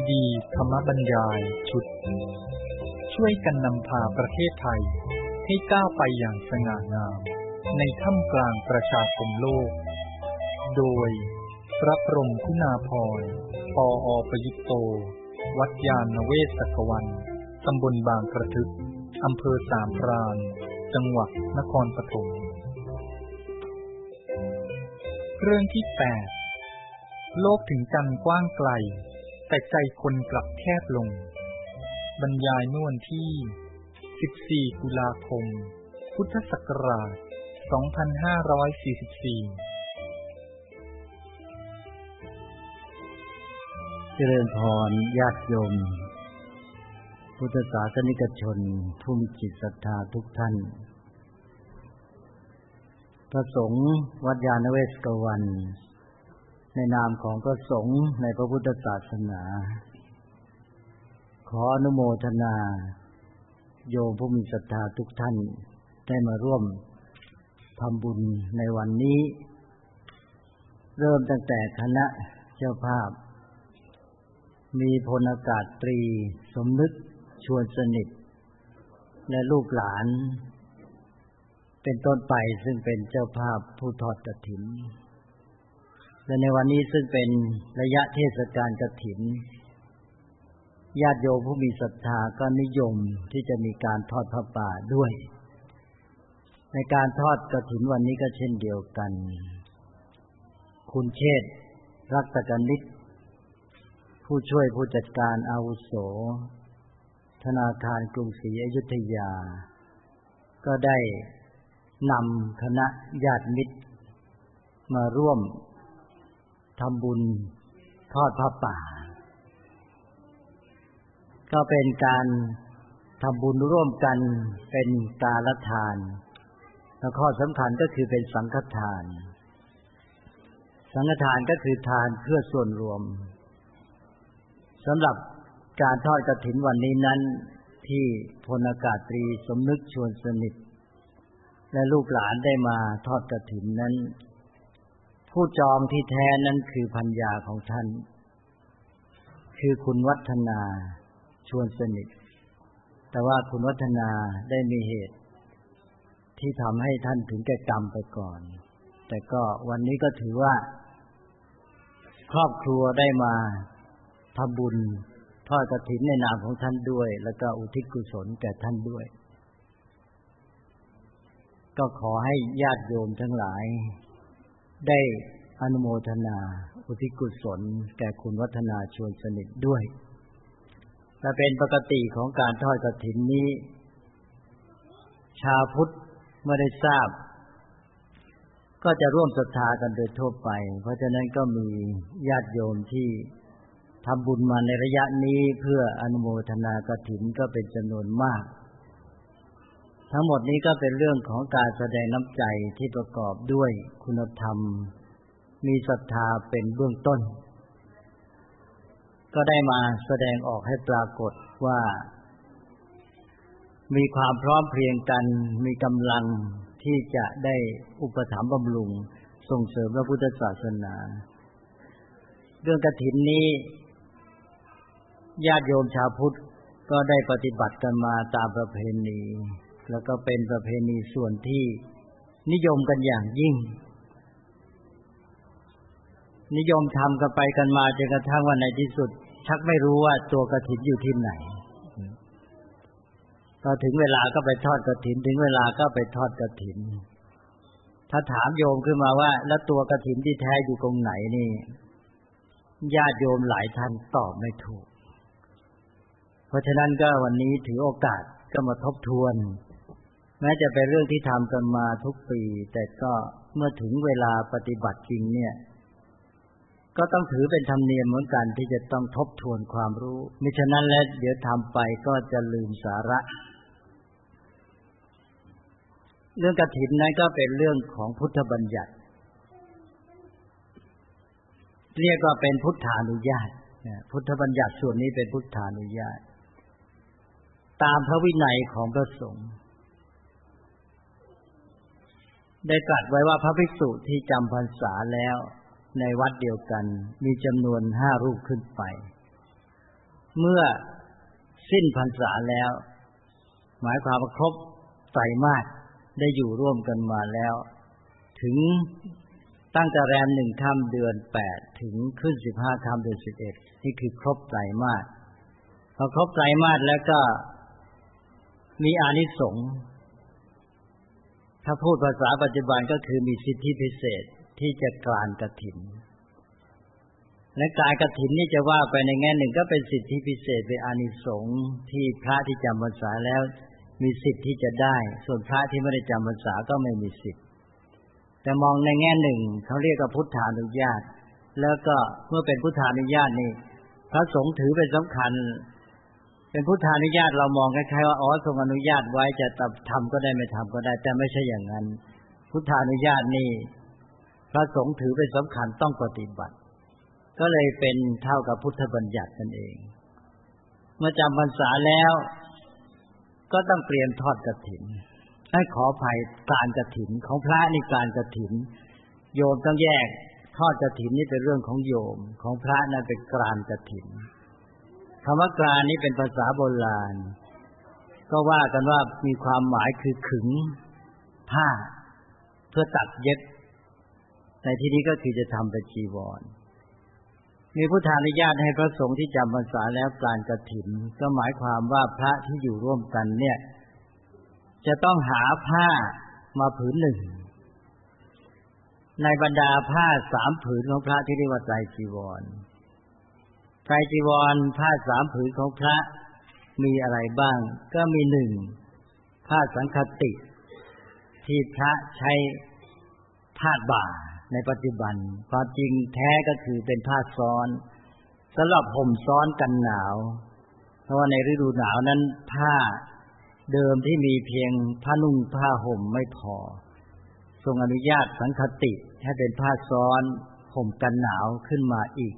ดีธรรมบรรยายชุดช่วยกันนำพาประเทศไทยให้ก้าวไปอย่างสง่างามในท่ามกลางประชาคมโลกโดยพระพรหมคุณาภรณ์ ปอ.ประยุตโต วัดยานเวศกวันตำบลบางกระทึกอำเภอสามพรานจังหวัดนครปฐมเรื่องที่ 8 โลกถึงกันกว้างไกลแต่ใจคนกลับแคบลงบรรยายเมื่อวันที่ 14 ตุลาคม พุทธศักราช 2544 เจริญพรญาติโยมพุทธศาสนิกชนผู้มีจิตศรัทธาทุกท่านพระสงฆ์วัดยานเวศกวันในนามของพระสงฆ์ในพระพุทธศาสนาขออนุโมทนาโยมผู้มีศรัทธาทุกท่านได้มาร่วมทำบุญในวันนี้เริ่มตั้งแต่คณะเจ้าภาพมีพลอากาศตรีสมนึกชวนสนิทและลูกหลานเป็นต้นไปซึ่งเป็นเจ้าภาพผู้ทอดกฐินและในวันนี้ซึ่งเป็นระยะเทศกาลกฐินญาติโยมผู้มีศรัทธาก็นิยมที่จะมีการทอดผ้าป่าด้วยในการทอดกฐินวันนี้ก็เช่นเดียวกันคุณเชษฐ์รัตกนิษฐ์ผู้ช่วยผู้จัดการอาวุโสธนาคารกรุงศรีอยุธยาก็ได้นำคณะญาติมิตรมาร่วมทำบุญทอดผ้าป่าก็เป็นการทำบุญร่วมกันเป็นกาลทานและข้อสำคัญก็คือเป็นสังฆทานสังฆทานก็คือทานเพื่อส่วนรวมสำหรับการทอดกฐินวันนี้นั้นที่พลอากาศตรีสมนึกชวนสนิทและลูกหลานได้มาทอดกฐินนั้นผู้จองที่แท้นั้นคือภรรยาของท่านคือคุณวัฒนาชวนสนิทแต่ว่าคุณวัฒนาได้มีเหตุที่ทำให้ท่านถึงแก่กรรมไปก่อนแต่ก็วันนี้ก็ถือว่าครอบครัวได้มาทำบุญทอดกฐินในนามของท่านด้วยแล้วก็อุทิศกุศลแก่ท่านด้วยก็ขอให้ญาติโยมทั้งหลายได้อนุโมทนาอุทิศกุศลแก่คุณวัฒนาชวนสนิทด้วยและเป็นปกติของการทอดกฐินนี้ชาวพุทธเมื่อได้ทราบก็จะร่วมศรัทธากันโดยทั่วไปเพราะฉะนั้นก็มีญาติโยมที่ทำบุญมาในระยะนี้เพื่ออนุโมทนากฐินก็เป็นจำนวนมากทั้งหมดนี้ก็เป็นเรื่องของการแสดงน้ำใจที่ประกอบด้วยคุณธรรมมีศรัทธาเป็นเบื้องต้นก็ได้มาแสดงออกให้ปรากฏว่ามีความพร้อมเพรียงกันมีกำลังที่จะได้อุปถัมภ์บำรุงส่งเสริมพระพุทธศาสนาเรื่องกฐินนี้ญาติโยมชาวพุทธก็ได้ปฏิบัติกันมาตามประเพณีแล้วก็เป็นประเพณีส่วนที่นิยมกันอย่างยิ่งนิยมทำกันไปกันมาจนกระทั่งวันในที่สุดชักไม่รู้ว่าตัวกฐินอยู่ที่ไหนพอถึงเวลาก็ไปทอดกฐินถึงเวลาก็ไปทอดกฐินถ้าถามโยมขึ้นมาว่าแล้วตัวกฐินที่แท้อยู่ตรงไหนนี่ญาติโยมหลายท่านตอบไม่ถูกเพราะฉะนั้นก็วันนี้ถือโอกาสก็มาทบทวนแม้จะเป็นเรื่องที่ทำกันมาทุกปีแต่ก็เมื่อถึงเวลาปฏิบัติจริงเนี่ยก็ต้องถือเป็นธรรมเนียมเหมือนกันที่จะต้องทบทวนความรู้มิฉะนั้นแล้วเดี๋ยวทำไปก็จะลืมสาระเรื่องกฐินนั้นก็เป็นเรื่องของพุทธบัญญัติเรียกว่าเป็นพุทธานุญาตพุทธบัญญัติส่วนนี้เป็นพุทธานุญาตตามพระวินัยของพระสงฆ์ได้ตรัสไว้ว่าพระภิกษุที่จำพรรษาแล้วในวัดเดียวกันมีจำนวน5รูปขึ้นไปเมื่อสิ้นพรรษาแล้วหมายความว่าครบไตรมาสได้อยู่ร่วมกันมาแล้วถึงตั้งแต่แรม1ค่ำเดือน8ถึงขึ้น15ค่ำเดือน11นี่คือครบไตรมาสพอครบไตรมาสแล้วก็มีอานิสงส์ถ้าพูดภาษาปัจจุบันก็คือมีสิทธิพิเศษที่จะกรานกฐินและการกฐินนี่จะว่าไปในแง่หนึ่งก็เป็นสิทธิพิเศษเป็นอานิสงส์ที่พระที่จำพรรษาแล้วมีสิทธิ์ที่จะได้ส่วนพระที่ไม่ได้จำพรรษาก็ไม่มีสิทธิ์แต่มองในแง่หนึ่งเขาเรียกว่าพุทธานุญาตแล้วก็เมื่อเป็นพุทธานุญาตนี่พระสงฆ์ถือเป็นสำคัญเป็นพุทธานุญาตเรามองคล้ายๆว่าอ๋อทรงอนุญาตไว้จะทำก็ได้ไม่ทำก็ได้แต่ไม่ใช่อย่างนั้นพุทธานุญาตนี่พระสงฆ์ถือเป็นสำคัญต้องปฏิบัติก็เลยเป็นเท่ากับพุทธบัญญัตินั่นเองเมื่อจำพรรษาแล้วก็ต้องเตรียมทอดกฐินให้ขออภัยการกฐินของพระนี่การกฐินโยมต้องแยกทอดกฐินนี่เป็นเรื่องของโยมของพระนั่นเป็นกรานกฐินคำว่ากรานนี้เป็นภาษาโบราณก็ว่ากันว่ามีความหมายคือขึงผ้าเพื่อตัดเย็บในที่นี้ก็คือจะทำเป็นจีวรมีพุทธานุญาตให้พระสงฆ์ที่จำพรรษาแล้วการกฐินก็หมายความว่าพระที่อยู่ร่วมกันเนี่ยจะต้องหาผ้ามาผืนหนึ่งในบรรดาผ้า3ผืนของพระที่เรียกว่าไตรจีวรไตรจีวรผ้า3ผืนของพระมีอะไรบ้างก็มี1ผ้าสังฆติที่พระใช้พาดบ่าในปัจจุบันความจริงแท้ก็คือเป็นผ้าซ้อนสำหรับห่มซ้อนกันหนาวเพราะว่าในฤดูหนาวนั้นผ้าเดิมที่มีเพียงผ้านุ่งผ้าห่มไม่พอทรงอนุญาตสังฆติให้เป็นผ้าซ้อนห่มกันหนาวขึ้นมาอีก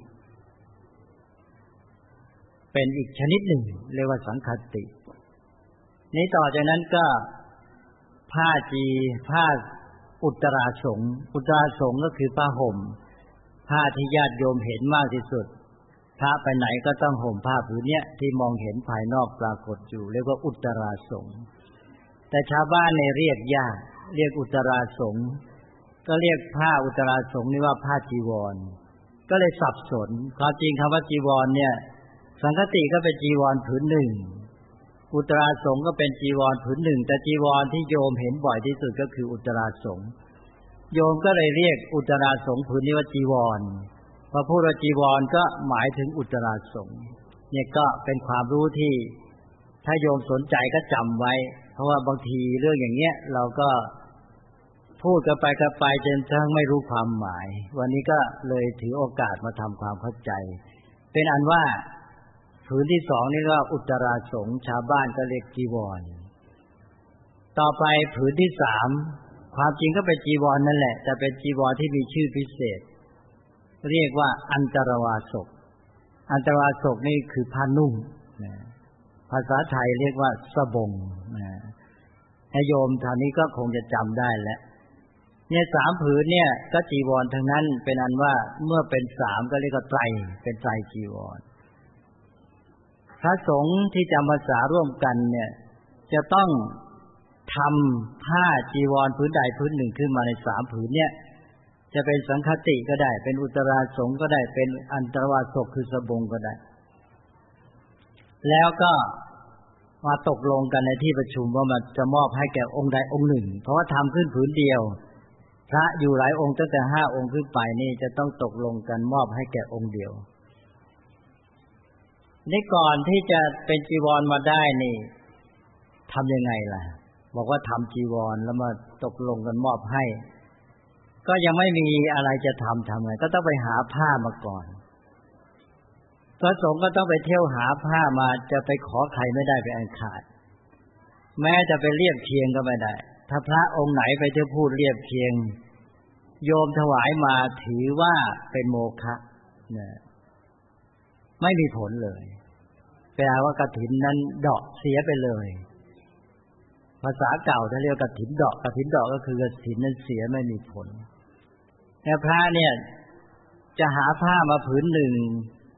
เป็นอีกชนิดหนึ่งเรียกว่าสังฆตินี้ต่อจากนั้นก็ผ้าอุตราสงฆ์อุตราสงฆ์ก็คือผ้าห่มผ้าที่ญาติโยมเห็นมากที่สุดพระไปไหนก็ต้องห่มผ้าผืนเนี้ยที่มองเห็นภายนอกปรากฏอยู่เรียกว่าอุตราสงฆ์แต่ชาวบ้านเนี่ยเรียกยากเรียกอุตราสงฆ์ก็เรียกผ้าอุตราสงฆ์นี่ว่าผ้าจีวรก็เลยสับสนความจริงคำว่าจีวรเนี่ยสังฆติก็เป็นจีวรผืนหนึ่งอุตราสงฆ์ก็เป็นจีวรผืนหนึ่งแต่จีวรที่โยมเห็นบ่อยที่สุดก็คืออุตราสงฆ์โยมก็เลยเรียกอุตราสงฆ์ผืนนี้ว่าจีวรพอพูดว่าจีวรก็หมายถึงอุตราสงฆ์เนี่ยก็เป็นความรู้ที่ถ้าโยมสนใจก็จำไว้เพราะว่าบางทีเรื่องอย่างเงี้ยเราก็พูดกันไปจนทั้งไม่รู้ความหมายวันนี้ก็เลยถือโอกาสมาทำความเข้าใจเป็นอันว่าผืนที่2นี่ก็อุตราสงฆ์ชาวบ้านก็เรียกจีวรต่อไปผืนที่3ความจริงก็เป็นจีวรนั่นแหละแต่เป็นจีวรที่มีชื่อพิเศษเรียกว่าอันตรวาสกอันตรวาสกนี่คือผ้านุ่งภาษาไทยเรียกว่าสบงให้โยมท่านนี้ก็คงจะจำได้แล้วเนี่ย3ผืนเนี่ยก็จีวรทั้งนั้นเป็นอันว่าเมื่อเป็น3ก็เรียกว่าไตรเป็นไตรจีวรพระสงฆ์ที่จำพรรษาร่วมกันเนี่ยจะต้องทำผ้าจีวรผืนใดผืนหนึ่งขึ้นมาใน3ผืนเนี่ยจะเป็นสังฆติก็ได้เป็นอุตราสงฆ์ก็ได้เป็นอันตรวาสกคือสบงก็ได้แล้วก็มาตกลงกันในที่ประชุมว่ามันจะมอบให้แก่องค์ใดองค์หนึ่งเพราะว่าทำขึ้นผืนเดียวพระอยู่หลายองค์ตั้งแต่5องค์ขึ้นไปนี่จะต้องตกลงกันมอบให้แก่องค์เดียวนี่ก่อนที่จะเป็นจีวรมาได้นี่ทำยังไงล่ะบอกว่าทำจีวรแล้วมาตกลงกันมอบให้ก็ยังไม่มีอะไรจะทำไงก็ต้องไปหาผ้ามาก่อนพระสงฆ์ก็ต้องไปเที่ยวหาผ้ามาจะไปขอใครไม่ได้เป็นอันขาดแม้จะไปเรียบเคียงก็ไม่ได้ถ้าพระองค์ไหนไปที่พูดเรียบเคียงโยมถวายมาถือว่าเป็นโมฆะไม่มีผลเลยแปลว่ากฐินนั้นเดาะเสียไปเลยภาษาเก่าถ้าเรียกกฐินเดาะก็คือกฐินนั้นเสียไม่มีผลแต่พระเนี่ยจะหาผ้ามาผืนหนึ่ง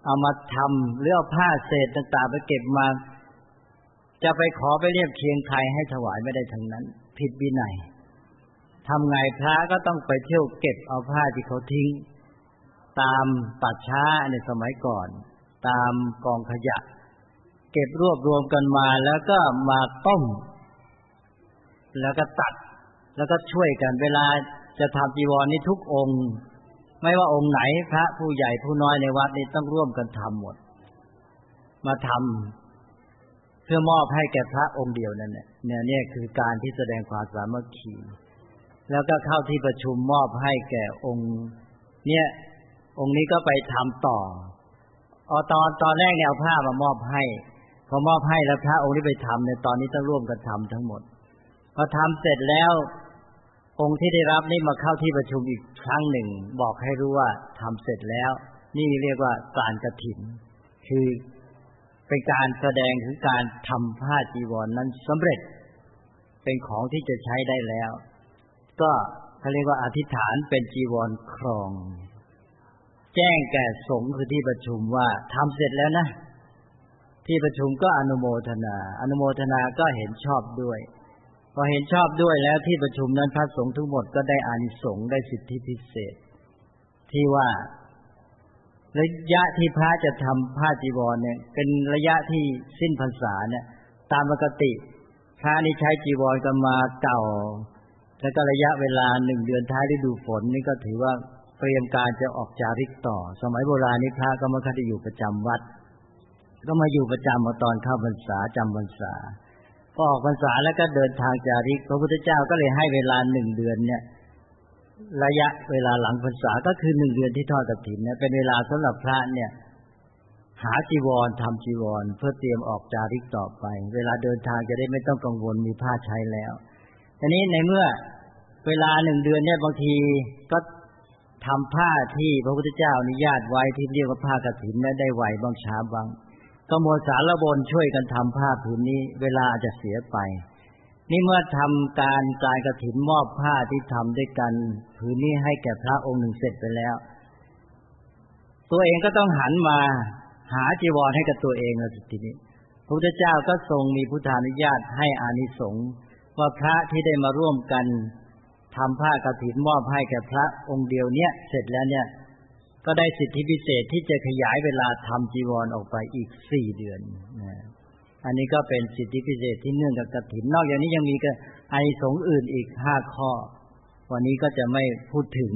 เอามาทำหรือเอาผ้าเศษต่างๆไปเก็บมาจะไปขอไปเรียบเคียงใครให้ถวายไม่ได้ทั้งนั้นผิดวินัยทำไงพระก็ต้องไปเที่ยวเก็บเอาผ้าที่เขาทิ้งตามป่าช้าในสมัยก่อนตามกองขยะเก็บรวบรวมกันมาแล้วก็มาต้มแล้วก็ตัดแล้วก็ช่วยกันเวลาจะทำจีวรนี้ทุกองค์ไม่ว่าองค์ไหนพระผู้ใหญ่ผู้น้อยในวัดนี้ต้องร่วมกันทำหมดมาทำเพื่อมอบให้แก่พระองค์เดียวนั่นแหละเนี่ยคือการที่แสดงความสามัคคีแล้วก็เข้าที่ประชุมมอบให้แก่องค์เนี่ยองค์นี้ก็ไปทำต่อตอนแรกเนี่ยเอาผ้ามามอบให้พอมอบให้แล้วพระองค์นี้ไปทำเนี่ยตอนนี้ต้องร่วมกันทำทั้งหมดพอทำเสร็จแล้วองค์ที่ได้รับนี่มาเข้าที่ประชุมอีกครั้งหนึ่งบอกให้รู้ว่าทำเสร็จแล้วนี่เรียกว่าการกฐินคือเป็นการแสดงถึงการทำผ้าจีวร นั้นสำเร็จเป็นของที่จะใช้ได้แล้วก็เขาเรียกว่าอธิษฐานเป็นจีวรครองแจ้งแก่สงฆ์คือที่ประชุมว่าทำเสร็จแล้วนะที่ประชุมก็อนุโมทนาก็เห็นชอบด้วยพอเห็นชอบด้วยแล้วที่ประชุมนั้นพระสงฆ์ทั้งหมดก็ได้อานิสงส์ได้สิทธิพิเศษที่ว่าระยะที่พระจะทำผ้าจีวรเนี่ยเป็นระยะที่สิ้นพรรษาเนี่ยตามปกติพระนี่ใช้จีวรกันมาเก่าแล้วก็ระยะเวลา1 เดือนท้ายฤดูฝนนี่ก็ถือว่าเตรียมการจะออกจาริกต่อสมัยโบราณนี่พระก็ไม่ค่อยได้อยู่ประจำวัดก็มาอยู่ประจำมาตอนเข้าพรรษาจำพรรษาพอออกพรรษาแล้วก็เดินทางจาริกพระพุทธเจ้าก็เลยให้เวลา1 เดือนเนี่ยระยะเวลาหลังพรรษาก็คือ1 เดือนที่ทอดกฐินเนี่ยเป็นเวลาสำหรับพระเนี่ยหาจีวรทำจีวรเพื่อเตรียมออกจาริกต่อไปเวลาเดินทางจะได้ไม่ต้องกังวลมีผ้าใช้แล้วทีนี้ในเมื่อเวลา1 เดือนเนี่ยบางทีก็ทำผ้าที่พระพุทธเจ้าอนุญาตไว้ที่เรียกว่าผ้ากฐินนั้นได้ไวบางช้าบางก็โมสารบนช่วยกันทำผ้าผืนนี้เวลาอาจจะเสียไปนี่เมื่อทำการกฐินมอบผ้าที่ทำด้วยกันผืนนี้ให้แก่พระองค์หนึ่งเสร็จไปแล้วตัวเองก็ต้องหันมาหาจีวรให้กับตัวเองแล้วทีนี้พระพุทธเจ้าก็ทรงมีพุทธานุญาตให้อานิสงส์ว่าพระที่ได้มาร่วมกันทำผ้ากฐินมอบให้แก่พระองค์เดียวเนี่ยเสร็จแล้วเนี่ยก็ได้สิทธิพิเศษที่จะขยายเวลาทำจีวรออกไปอีก4 เดือนอันนี้ก็เป็นสิทธิพิเศษที่เนื่องกับกฐินนอกจากนี้ยังมีอานิสงส์อื่นอีก5 ข้อวันนี้ก็จะไม่พูดถึง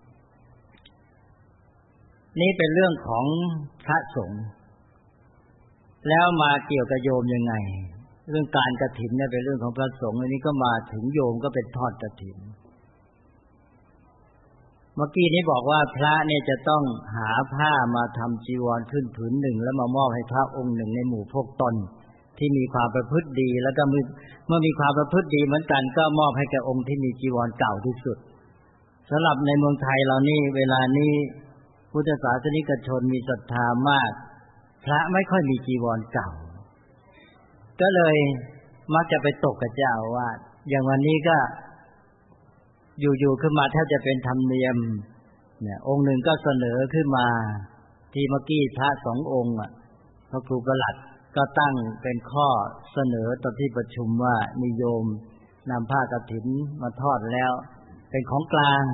นี่เป็นเรื่องของพระสงฆ์แล้วมาเกี่ยวกับโยมยังไงเรื่องการกฐินเนี่ยเป็นเรื่องของพระสงฆ์อันนี้ก็มาถึงโยมก็เป็นทอดกฐินเมื่อกี้นี้บอกว่าพระเนี่ยจะต้องหาผ้ามาทำจีวรขึ้นผืนหนึ่งแล้วมามอบให้พระองค์หนึ่งในหมู่พวกตนที่มีความประพฤติดีแล้วก็เมื่อมีความประพฤติดีเหมือนกันก็มอบให้แก่องค์ที่มีจีวรเก่าที่สุดสำหรับในเมืองไทยเรานี่เวลานี้พุทธศาสนิกชนมีศรัทธามากพระไม่ค่อยมีจีวรเก่าก็เลยมักจะไปตกกับเจ้าอาวาสอย่างวันนี้ก็อยู่ๆขึ้นมาแทบจะเป็นธรรมเนียมเนี่ยองค์หนึ่งก็เสนอขึ้นมาที่เมื่อกี้พระ2 องค์พระครูประหลัดก็ตั้งเป็นข้อเสนอต่อที่ประชุมว่านิยมนำผ้ากฐินมาทอดแล้วเป็นของกลาง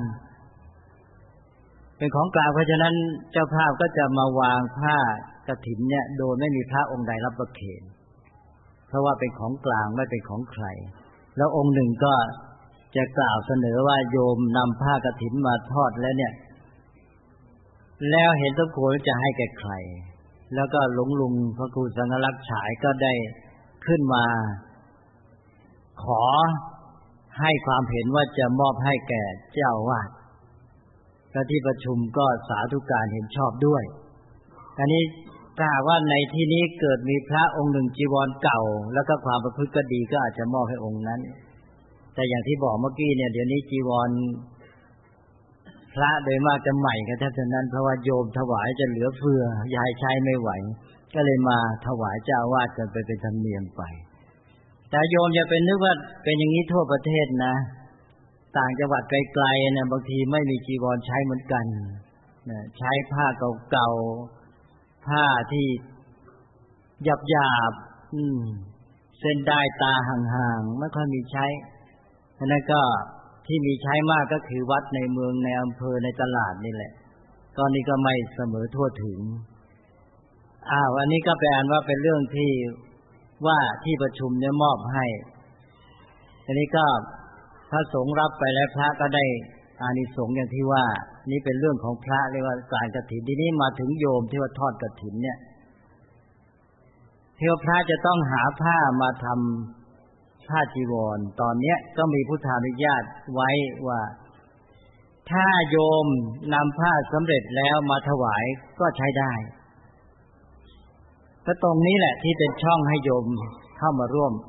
เพราะฉะนั้นเจ้าภาพก็จะมาวางผ้ากฐินเนี่ยโดยไม่มีพระองค์ใดรับประเคนเพราะว่าเป็นของกลางไม่เป็นของใครแล้วองค์หนึ่งก็จะกล่าวเสนอว่าโยมนำผ้ากฐินมาทอดแล้วเนี่ยแล้วเห็นสมควรจะให้แก่ใครแล้วก็หลวงลุงพระครูสังฆลักษณ์ฉายก็ได้ขึ้นมาขอให้ความเห็นว่าจะมอบให้แก่เจ้าวาดและที่ประชุมก็สาธุการเห็นชอบด้วยอันนี้ถ้าว่าในที่นี้เกิดมีพระองค์หนึ่งจีวรเก่าแล้วก็ความประพฤติก็ดีก็อาจจะมอบให้องค์นั้นแต่อย่างที่บอกเมื่อกี้เนี่ยเดี๋ยวนี้จีวรพระโดยมากจะใหม่กันแทบจะนั้นเพราะว่าโยมถวายจะเหลือเฟือยายใช้ไม่ไหวก็เลยมาถวายเจ้าอาวาสกันไปเป็นธรรมเนียมไปแต่โยมอย่าเป็นนึกว่าเป็นอย่างนี้ทั่วประเทศนะต่างจังหวัดไกลๆนะบางทีไม่มีจีวรใช้เหมือนกันใช้ผ้าเก่าๆผ้าที่หยาบๆเส้นได้ตาห่างๆไม่ค่อยมีใช้อันนั้นก็ที่มีใช้มากก็คือวัดในเมืองในอำเภอในตลาดนี่แหละตอนนี้ก็ไม่เสมอทั่วถึงอันนี้ก็แปลว่าเป็นเรื่องที่ว่าที่ประชุมเนี่ยมอบให้อันนี้ก็พระสงฆ์รับไปแล้วพระก็ได้อานิสงส์อย่างที่ว่านี่เป็นเรื่องของพระเรียกว่าการกฐินทีนี้มาถึงโยมที่ว่าทอดกฐินเนี่ยที่ว่าพระจะต้องหาผ้ามาทำผ้าจีวรตอนนี้ก็มีพุทธานุญาตไว้ว่าถ้าโยมนำผ้าสำเร็จแล้วมาถวายก็ใช้ได้ก็ตรงนี้แหละที่เป็นช่องให้โยมเข้ามาร่วม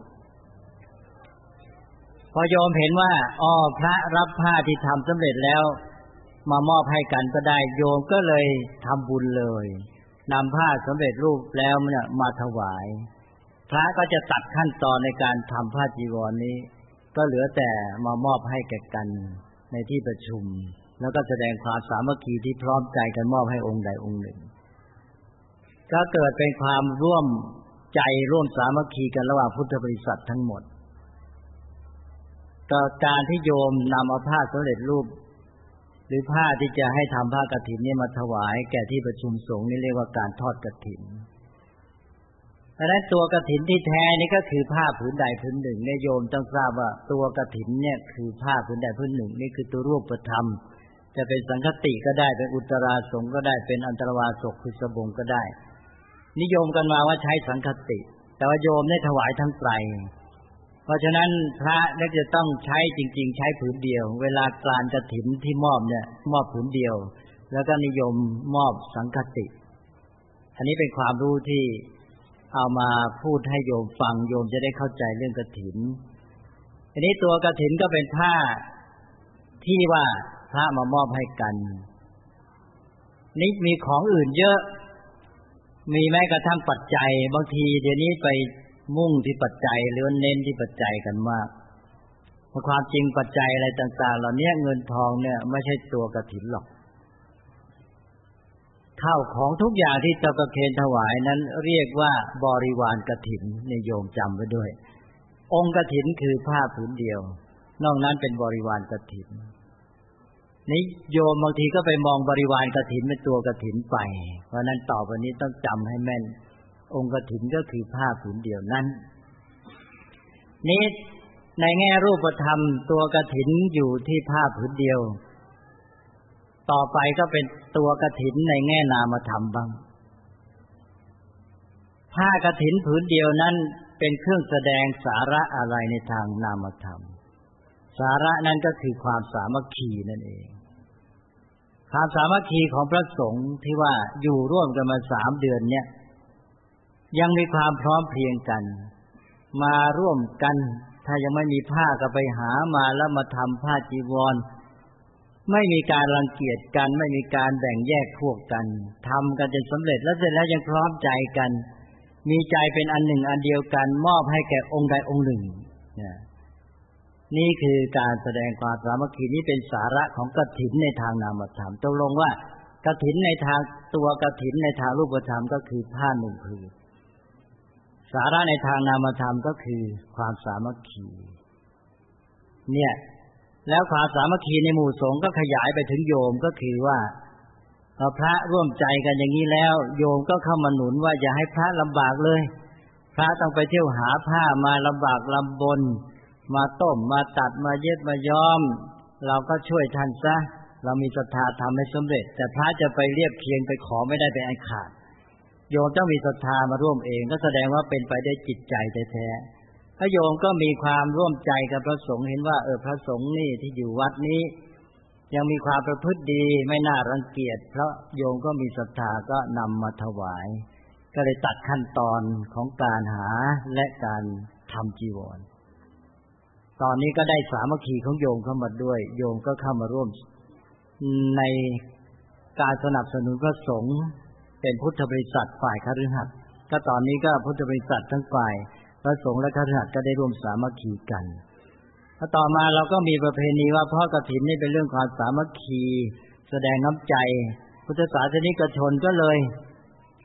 พอโยมเห็นว่าพระรับผ้าที่ทำสำเร็จแล้วมามอบให้กันก็ได้โยมก็เลยทำบุญเลยนำผ้าสำเร็จรูปแล้วเนี่ยมาถวายพระก็จะตัดขั้นตอนในการทำผ้าจีวรนี้ก็เหลือแต่มามอบให้แก่กันในที่ประชุมแล้วก็แสดงความสามัคคีที่พร้อมใจกันมอบให้องค์ใดองค์หนึ่งก็เกิดเป็นความร่วมใจร่วมสามัคคีกันระหว่างพุทธบริษัททั้งหมดก็การที่โยมนำเอาผ้าสำเร็จรูปหรือผ้าที่จะให้ทำผ้ากฐินนี่มาถวายแก่ที่ประชุมสงฆ์นี่เรียกว่าการทอดกฐินดังนั้นตัวกฐินที่แท้นี่ก็คือผ้าผืนใดผืนหนึ่งเนี่ยโยมต้องทราบว่าตัวกฐินเนี่ยคือผ้าผืนใดผืนหนึ่งนี่คือตัวรูปธรรมจะเป็นสังฆติก็ได้เป็นอุตราสงฆ์ก็ได้เป็นอันตรวาสกคือสบงก็ได้นิยมกันมาว่าใช้สังฆติแต่ว่าโยมได้ถวายทั้งไตรเพราะฉะนั้นพระเนี่ยจะต้องใช้จริงๆใช้ผืนเดียวเวลากลานกฐินที่มอบเนี่ยมอบผืนเดียวแล้วก็นิยมมอบสังฆติอันนี้เป็นความรู้ที่เอามาพูดให้โยมฟังโยมจะได้เข้าใจเรื่องกฐินอันนี้ตัวกฐินก็เป็นผ้าที่ว่าพระมามอบให้กันนี่มีของอื่นเยอะมีแม้กระทั่งปัจจัยบางทีเดี๋ยวนี้ไปมุ่งที่ปัจจัยหรือเน้นที่ปัจจัยกันมากเพราะความจริงปัจจัยอะไรต่างๆเหล่านี้เงินทองเนี่ยไม่ใช่ตัวกฐินหรอกข้าวของทุกอย่างที่จะประเคนถวายนั้นเรียกว่าบริวารกฐินในโยมจำไว้ด้วยองค์กฐินคือผ้าผืนเดียวนอกนั้นเป็นบริวารกฐินนี่โยมบางทีก็ไปมองบริวารกฐินเป็นตัวกฐินไปเพราะนั้นต่อไปนี้ต้องจำให้แม่นองค์กฐินก็คือผ้าผืนเดียวนั้นนี้ในแง่รูปธรรมตัวกฐินอยู่ที่ผ้าผืนเดียวต่อไปก็เป็นตัวกฐินในแง่นามธรรมบ้างผ้ากฐินผืนเดียวนั้นเป็นเครื่องแสดงสาระอะไรในทางนามธรรมสาระนั้นก็คือความสามัคคีนั่นเองความสามัคคีของพระสงฆ์ที่ว่าอยู่ร่วมกันมา3 เดือนเนี่ยยังมีความพร้อมเพรียงกันมาร่วมกันถ้ายังไม่มีผ้าก็ไปหามาแล้วมาทำผ้าจีวรไม่มีการรังเกียจกันไม่มีการแบ่งแยกพวกกันทำกันจนสำเร็จแล้วเสร็จแล้วยังพร้อมใจกันมีใจเป็นอันหนึ่งอันเดียวกันมอบให้แก่องค์ใดองค์หนึ่งนี่คือการแสดงความสามัคคีนี้เป็นสาระของกฐินในทางนามธรรมตกลงว่ากฐินในทางตัวกฐินในทางรูปธรรมก็คือผ้าหนึ่งผืนสาระในทางนามธรรมก็คือความสามัคคีเนี่ยแล้วความสามัคคีในหมู่สงฆ์ก็ขยายไปถึงโยมก็คือว่าพระร่วมใจกันอย่างนี้แล้วโยมก็เข้ามาหนุนว่าอย่าให้พระลำบากเลยพระต้องไปเที่ยวหาผ้ามาลำบากลำบนมาต้มมาตัดมาเย็บมาย้อมเราก็ช่วยท่านซะเรามีศรัทธาทำให้สำเร็จแต่พระจะไปเรียบเคียงไปขอไม่ได้เป็นอันขาดโยมต้องมีศรัทธามาร่วมเองก็แสดงว่าเป็นไปได้จิตใจแท้ๆถ้าโยมก็มีความร่วมใจกับพระสงฆ์เห็นว่าพระสงฆ์นี่ที่อยู่วัดนี้ยังมีความประพฤติดีไม่น่ารังเกียจเพราะโยมก็มีศรัทธาก็นำมาถวายก็เลยตัดขั้นตอนของการหาและการทำจีวรตอนนี้ก็ได้สามัคคีของโยมเข้ามาด้วยโยมก็เข้ามาร่วมในการสนับสนุนพระสงฆ์เป็นพุทธบริษัทฝ่ายคฤหัสถ์ก็ตอนนี้ก็พุทธบริษัททั้งฝ่ายพระสงฆ์และคฤหัสถ์ก็ได้ร่วมสามัคคีกันแล้วต่อมาเราก็มีประเพณีว่าทอดกฐินนี่เป็นเรื่องความสามัคคีแสดงน้ำใจพุทธศาสนิกชนก็เลย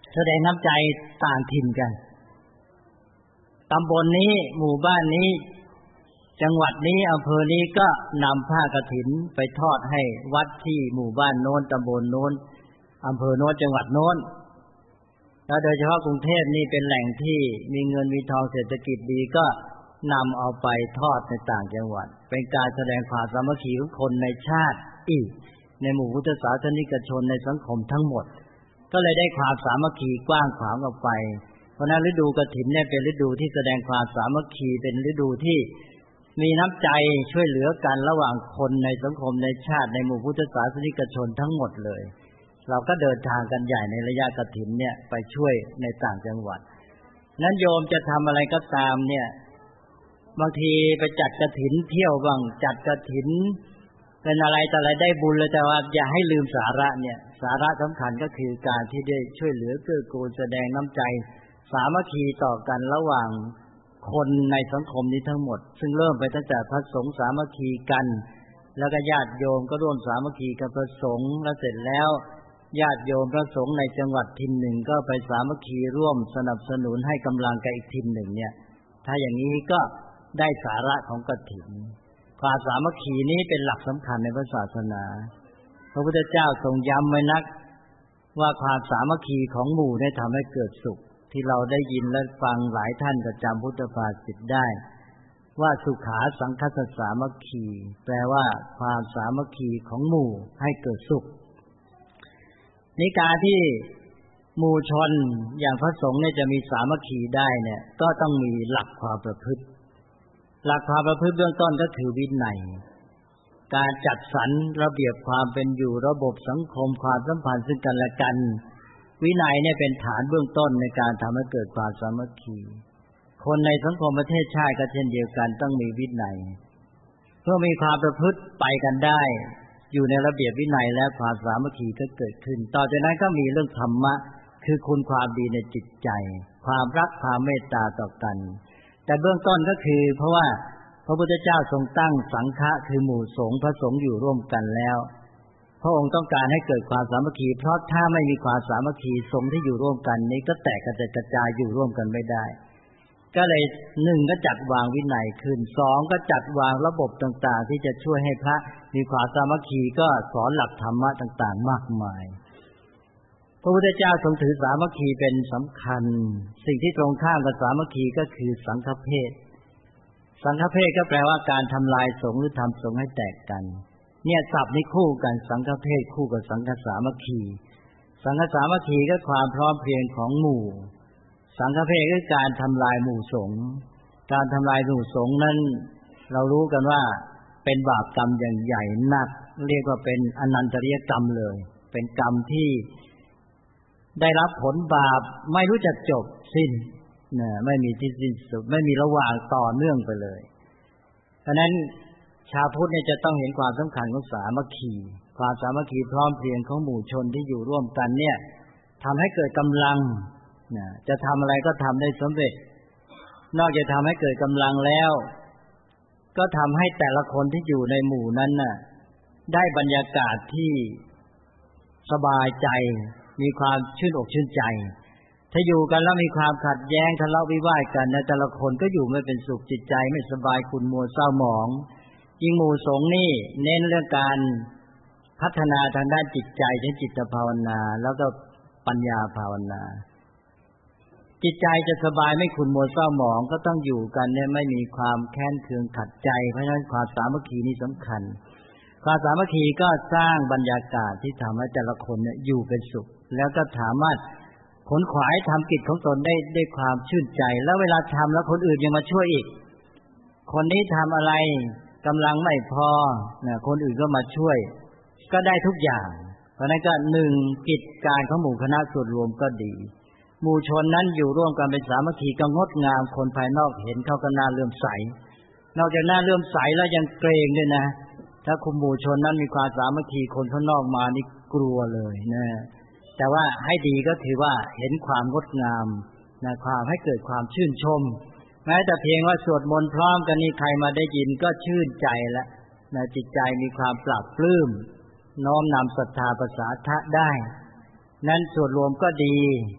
แสดงน้ำใจต่างถิ่นกันตำบลนี้หมู่บ้านนี้จังหวัดนี้อำเภอนี้ก็นำผ้ากฐินไปทอดให้วัดที่หมู่บ้านโน้นตำบลโน้นอำเภอโน้นจังหวัดโน้นแล้วโดยเฉพาะกรุงเทพนี่เป็นแหล่งที่มีเงินมีทองเศรษฐกิจดีก็นำเอาไปทอดในต่างจังหวัดเป็นการแสดงความสามัคคีของคนในชาติอีกในหมู่พุทธศาสนิกชนในสังคมทั้งหมดก็เลยได้ความสามัคคีกว้างขวางออกไปเพราะนั้นฤดูกฐินเนี่ยเป็นฤดูที่แสดงความสามัคคีเป็นฤดูที่มีน้ำใจช่วยเหลือกันระหว่างคนในสังคมในชาติในหมู่พุทธศาสนิกชนทั้งหมดเลยเราก็เดินทางกันใหญ่ในระยะกฐินเนี่ยไปช่วยในต่างจังหวัดนั้นโยมจะทำอะไรก็ตามเนี่ยบางทีไปจัดกฐินเที่ยวบ้างจัดกฐินเป็นอะไรแต่อะไรได้บุญเลยแต่ว่าอย่าให้ลืมสาระเนี่ยสาระสำคัญก็คือการที่ได้ช่วยเหลือเกื้อกูลแสดงน้ำใจสามัคคีต่อกันระหว่างคนในสังคมนี้ทั้งหมดซึ่งเริ่มไปตั้งแต่พระสงฆ์สามัคคีกันแล้วก็ญาติโยมก็ร่วมสามัคคีกับพระสงฆ์แล้วเสร็จแล้วญาติโยมพระสงฆ์ในจังหวัดถิ่นหนึ่งก็ไปสามัคคีร่วมสนับสนุนให้กำลังกับอีกถิ่นหนึ่งเนี่ยถ้าอย่างนี้ก็ได้สาระของกฐินความสามัคคีนี้เป็นหลักสำคัญในพระศาสนาพระพุทธเจ้าทรงย้ำไว้นักว่าความสามัคคีของหมู่ได้ทำให้เกิดสุขที่เราได้ยินและฟังหลายท่านก็จำพุทธภาษิตได้ว่าสุขาสังคสสามัคคีแปลว่าความสามัคคีของหมู่ให้เกิดสุขในการที่หมู่ชนอย่างพระสงฆ์เนี่ยจะมีสามัคคีได้เนี่ยก็ต้องมีหลักความประพฤติหลักความประพฤติเบื้องต้นก็คือวินัยการจัดสรรระเบียบความเป็นอยู่ระบบสังคมความสัมพันธ์ซึ่งกันและกันวินัยเนี่ยเป็นฐานเบื้องต้นในการทำให้เกิดความสามัคคีคนในสังคมประเทศชาติก็เช่นเดียวกันต้องมีวินัยเพื่อมีความประพฤติไปกันได้อยู่ในระเบียบวินัยและความสามัคคีก็เกิดขึ้นต่อจากนั้นก็มีเรื่องธรรมะคือคุณความดีในจิตใจความรักความเมตตาต่อกันแต่เบื้องต้นก็คือเพราะว่าพระพุทธเจ้าทรงตั้งสังฆะคือหมู่สงฆ์พระสงฆ์อยู่ร่วมกันแล้วพระองค์ต้องการให้เกิดความสามัคคีเพราะถ้าไม่มีความสามัคคีสงฆ์ที่อยู่ร่วมกันนี้ก็แตกกระจายอยู่ร่วมกันไม่ได้ก็เลย1ก็จัดวางวินัยขึ้น2ก็จัดวางระบบต่างๆที่จะช่วยให้พระมีความสามัคคีก็สอนหลักธรรมะต่างๆมากมายพระพุทธเจ้าทรงถือสามัคคีเป็นสำคัญสิ่งที่ตรงข้ามกับสามัคคีก็คือสังฆเพศสังฆเพศก็แปลว่าการทำลายสงฆ์หรือทำสงฆ์ให้แตกกันเนี่ยศัพท์นี้คู่กันสังฆเพศคู่กับสังฆสามัคคีสังฆสามัคคีก็ความพร้อมเพรียงของหมู่สังฆเพศคือการทำลายหมู่สงฆ์การทำลายหมู่สงฆ์นั้นเรารู้กันว่าเป็นบาปกรรมอย่างใหญ่หนักเรียกว่าเป็นอนันตริยกรรมเลยเป็นกรรมที่ได้รับผลบาปไม่รู้จักจบสิ้นไม่มีที่สิ้นสุดไม่มีระหว่างต่อเนื่องไปเลยเพราะนั้นชาวพุทธเนี่ยจะต้องเห็นความสำคัญของสามัคคีความสามัคคีพร้อมเพรียงของหมู่ชนที่อยู่ร่วมกันเนี่ยทำให้เกิดกำลังจะทำอะไรก็ทำได้สำเร็จนอกจากทำให้เกิดกำลังแล้วก็ทำให้แต่ละคนที่อยู่ในหมู่นั้นน่ะได้บรรยากาศที่สบายใจมีความชื่นอกชื่นใจถ้าอยู่กันแล้วมีความขัดแย้งทะเลาะวิวาทกันนะแต่ละคนก็อยู่ไม่เป็นสุขจิตใจไม่สบายขุ่นมัวเศร้าหมองยิ่งหมู่สงฆ์นี่เน้นเรื่องการพัฒนาทางด้านจิตใจเช่นจิตภาวนาแล้วก็ปัญญาภาวนาจิตใจจะสบายไม่ขุ่นมัวเศร้าหมองก็ต้องอยู่กันเนี่ยไม่มีความแค้นเคืองขัดใจเพราะฉะนั้นความสามัคคีนี่สำคัญความสามัคคีก็สร้างบรรยากาศที่ทำให้แต่ละคนเนี่ยอยู่เป็นสุขแล้วก็สามารถขนขวายทำกิจของตนได้ความชื่นใจแล้วเวลาทำแล้วคนอื่นยังมาช่วยอีกคนนี้ทำอะไรกำลังไม่พอคนอื่นก็มาช่วยก็ได้ทุกอย่างเพราะนั้นก็1กิจการของหมู่คณะส่วนรวมก็ดีหมู่ชนนั้นอยู่ร่วมกันเป็นสามัคคีก็งดงามคนภายนอกเห็นเขาก็น่าเลื่อมใสนอกจากน่าเลื่อมใสแล้วยังเกรงด้วยนะถ้าคุมหมู่ชนนั้นมีความสามัคคีคนข้างนอกมานี่กลัวเลยนะแต่ว่าให้ดีก็ถือว่าเห็นความงดงามนะความให้เกิดความชื่นชมแม้แต่เพียงว่าสวดมนต์พร้อมกันนี่ใครมาได้ยินก็ชื่นใจแล้วนะจิตใจมีความปลาบปลื้มน้อมนำศรัทธาประสาทะได้นั้นส่วนรวมก็ดี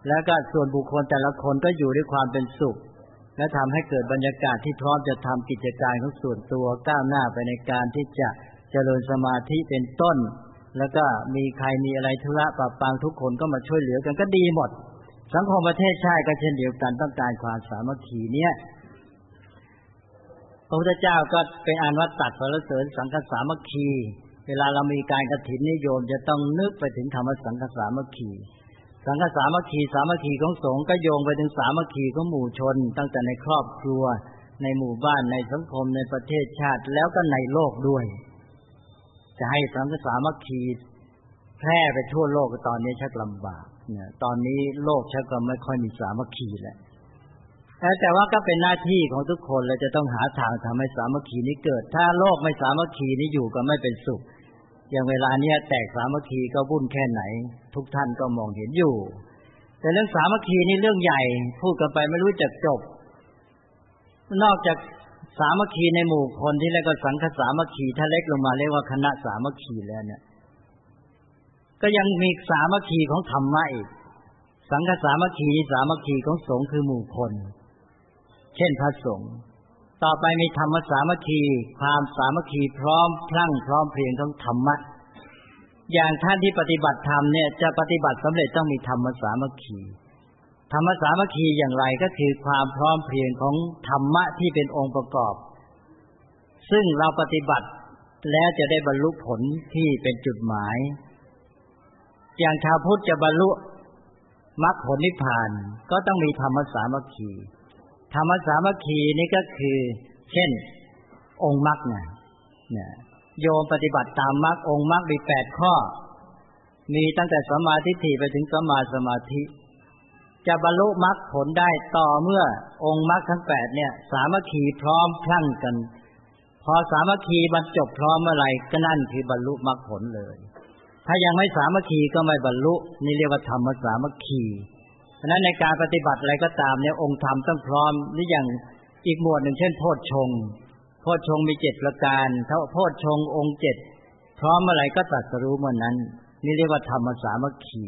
แล้วก็ส่วนบุคคลแต่ละคนก็อยู่ด้วยความเป็นสุขและทำให้เกิดบรรยากาศที่พร้อมจะทำกิจการของส่วนตัวก้าวหน้าไปในการที่จะเจริญสมาธิเป็นต้นแล้วก็มีใครมีอะไรธุระปะปังทุกคนก็มาช่วยเหลือกันก็ดีหมดสังคมประเทศชาติก็เช่นเดียวกันต้องการความสามัคคีเนี่ยพระพุทธเจ้าก็เป็นอันว่าตัดสรรเสริญสังฆสามัคคีเวลาเรามีการกฐินนิยมจะต้องนึกไปถึงธรรมสังฆสามัคคีสังฆสามัคคีสามัคคีของสงฆ์ก็โยงไปถึงสามัคคีของหมู่ชนตั้งแต่ในครอบครัวในหมู่บ้านในสังคมในประเทศชาติแล้วก็ในโลกด้วยจะให้สังฆสามัคคีแพร่ไปทั่วโลกตอนนี้ชักลำบากเนี่ยตอนนี้โลกชักก็ไม่ค่อยมีสามัคคีแล้วแต่ว่าก็เป็นหน้าที่ของทุกคนเราจะต้องหาทางทำให้สามัคคีนี้เกิดถ้าโลกไม่สามัคคีนี้อยู่ก็ไม่เป็นสุขอย่างเวลาเนี้ยแตกสามัคคีก็วุ่นแค่ไหนทุกท่านก็มองเห็นอยู่แต่เรื่องสามัคคีนี่เรื่องใหญ่พูดกันไปไม่รู้จักจบนอกจากสามัคคีในหมู่คนที่เรียกว่าสังฆสามัคคีถ้าเล็กลงมาเรียกว่าคณะสามัคคีแล้วเนี่ยก็ยังมีสามัคคีของธรรมะอีกสังฆสามัคคีสามัคคีของสงฆ์คือหมู่คนเช่นพระสงฆ์ต่อไปมีธรรมสามัคคีความสามัคคีพร้อมพลั่งพร้อมเพรียงของธรรมะอย่างท่านที่ปฏิบัติธรรมเนี่ยจะปฏิบัติสำเร็จต้องมีธรรมสามัคคีธรรมสามัคคีอย่างไรก็คือความพร้อมเพรียงของธรรมะที่เป็นองค์ประกอบซึ่งเราปฏิบัติแล้วจะได้บรรลุผลที่เป็นจุดหมายอย่างชาวพุทธจะบรรลุมรรคผลนิพพานก็ต้องมีธรรมสามัคคีธรรมสามัคคีนี่ก็คือเช่นองค์มรรคเนี่ยโยมปฏิบัติตามมรรคองค์มรรคมี8ข้อมีตั้งแต่สัมมาทิฏฐิไปถึงสัมมาสมาธิจะบรรลุมรรคผลได้ต่อเมื่อองค์มรรคทั้ง8เนี่ยสามัคคีพร้อมพลั่งกันพอสามัคคีบรรจบพร้อมเมื่อไหร่ก็นั่นคือบรรลุมรรคผลเลยถ้ายังไม่สามัคคีก็ไม่บรรลุนี่เรียกว่าธรรมสามัคคีเพราะฉะนั้นในการปฏิบัติอะไรก็ตามเนี่ยองค์ธรรมต้องพร้อมหรืออย่างอีกหมวดหนึ่งเช่นโพชฌงค์โพชฌงค์มี7ประการถ้าโพชฌงค์องค์7พร้อมเมื่อไหร่ก็ตรัสรู้เมื่อนั้นนี่เรียกว่าธรรมสามัคคี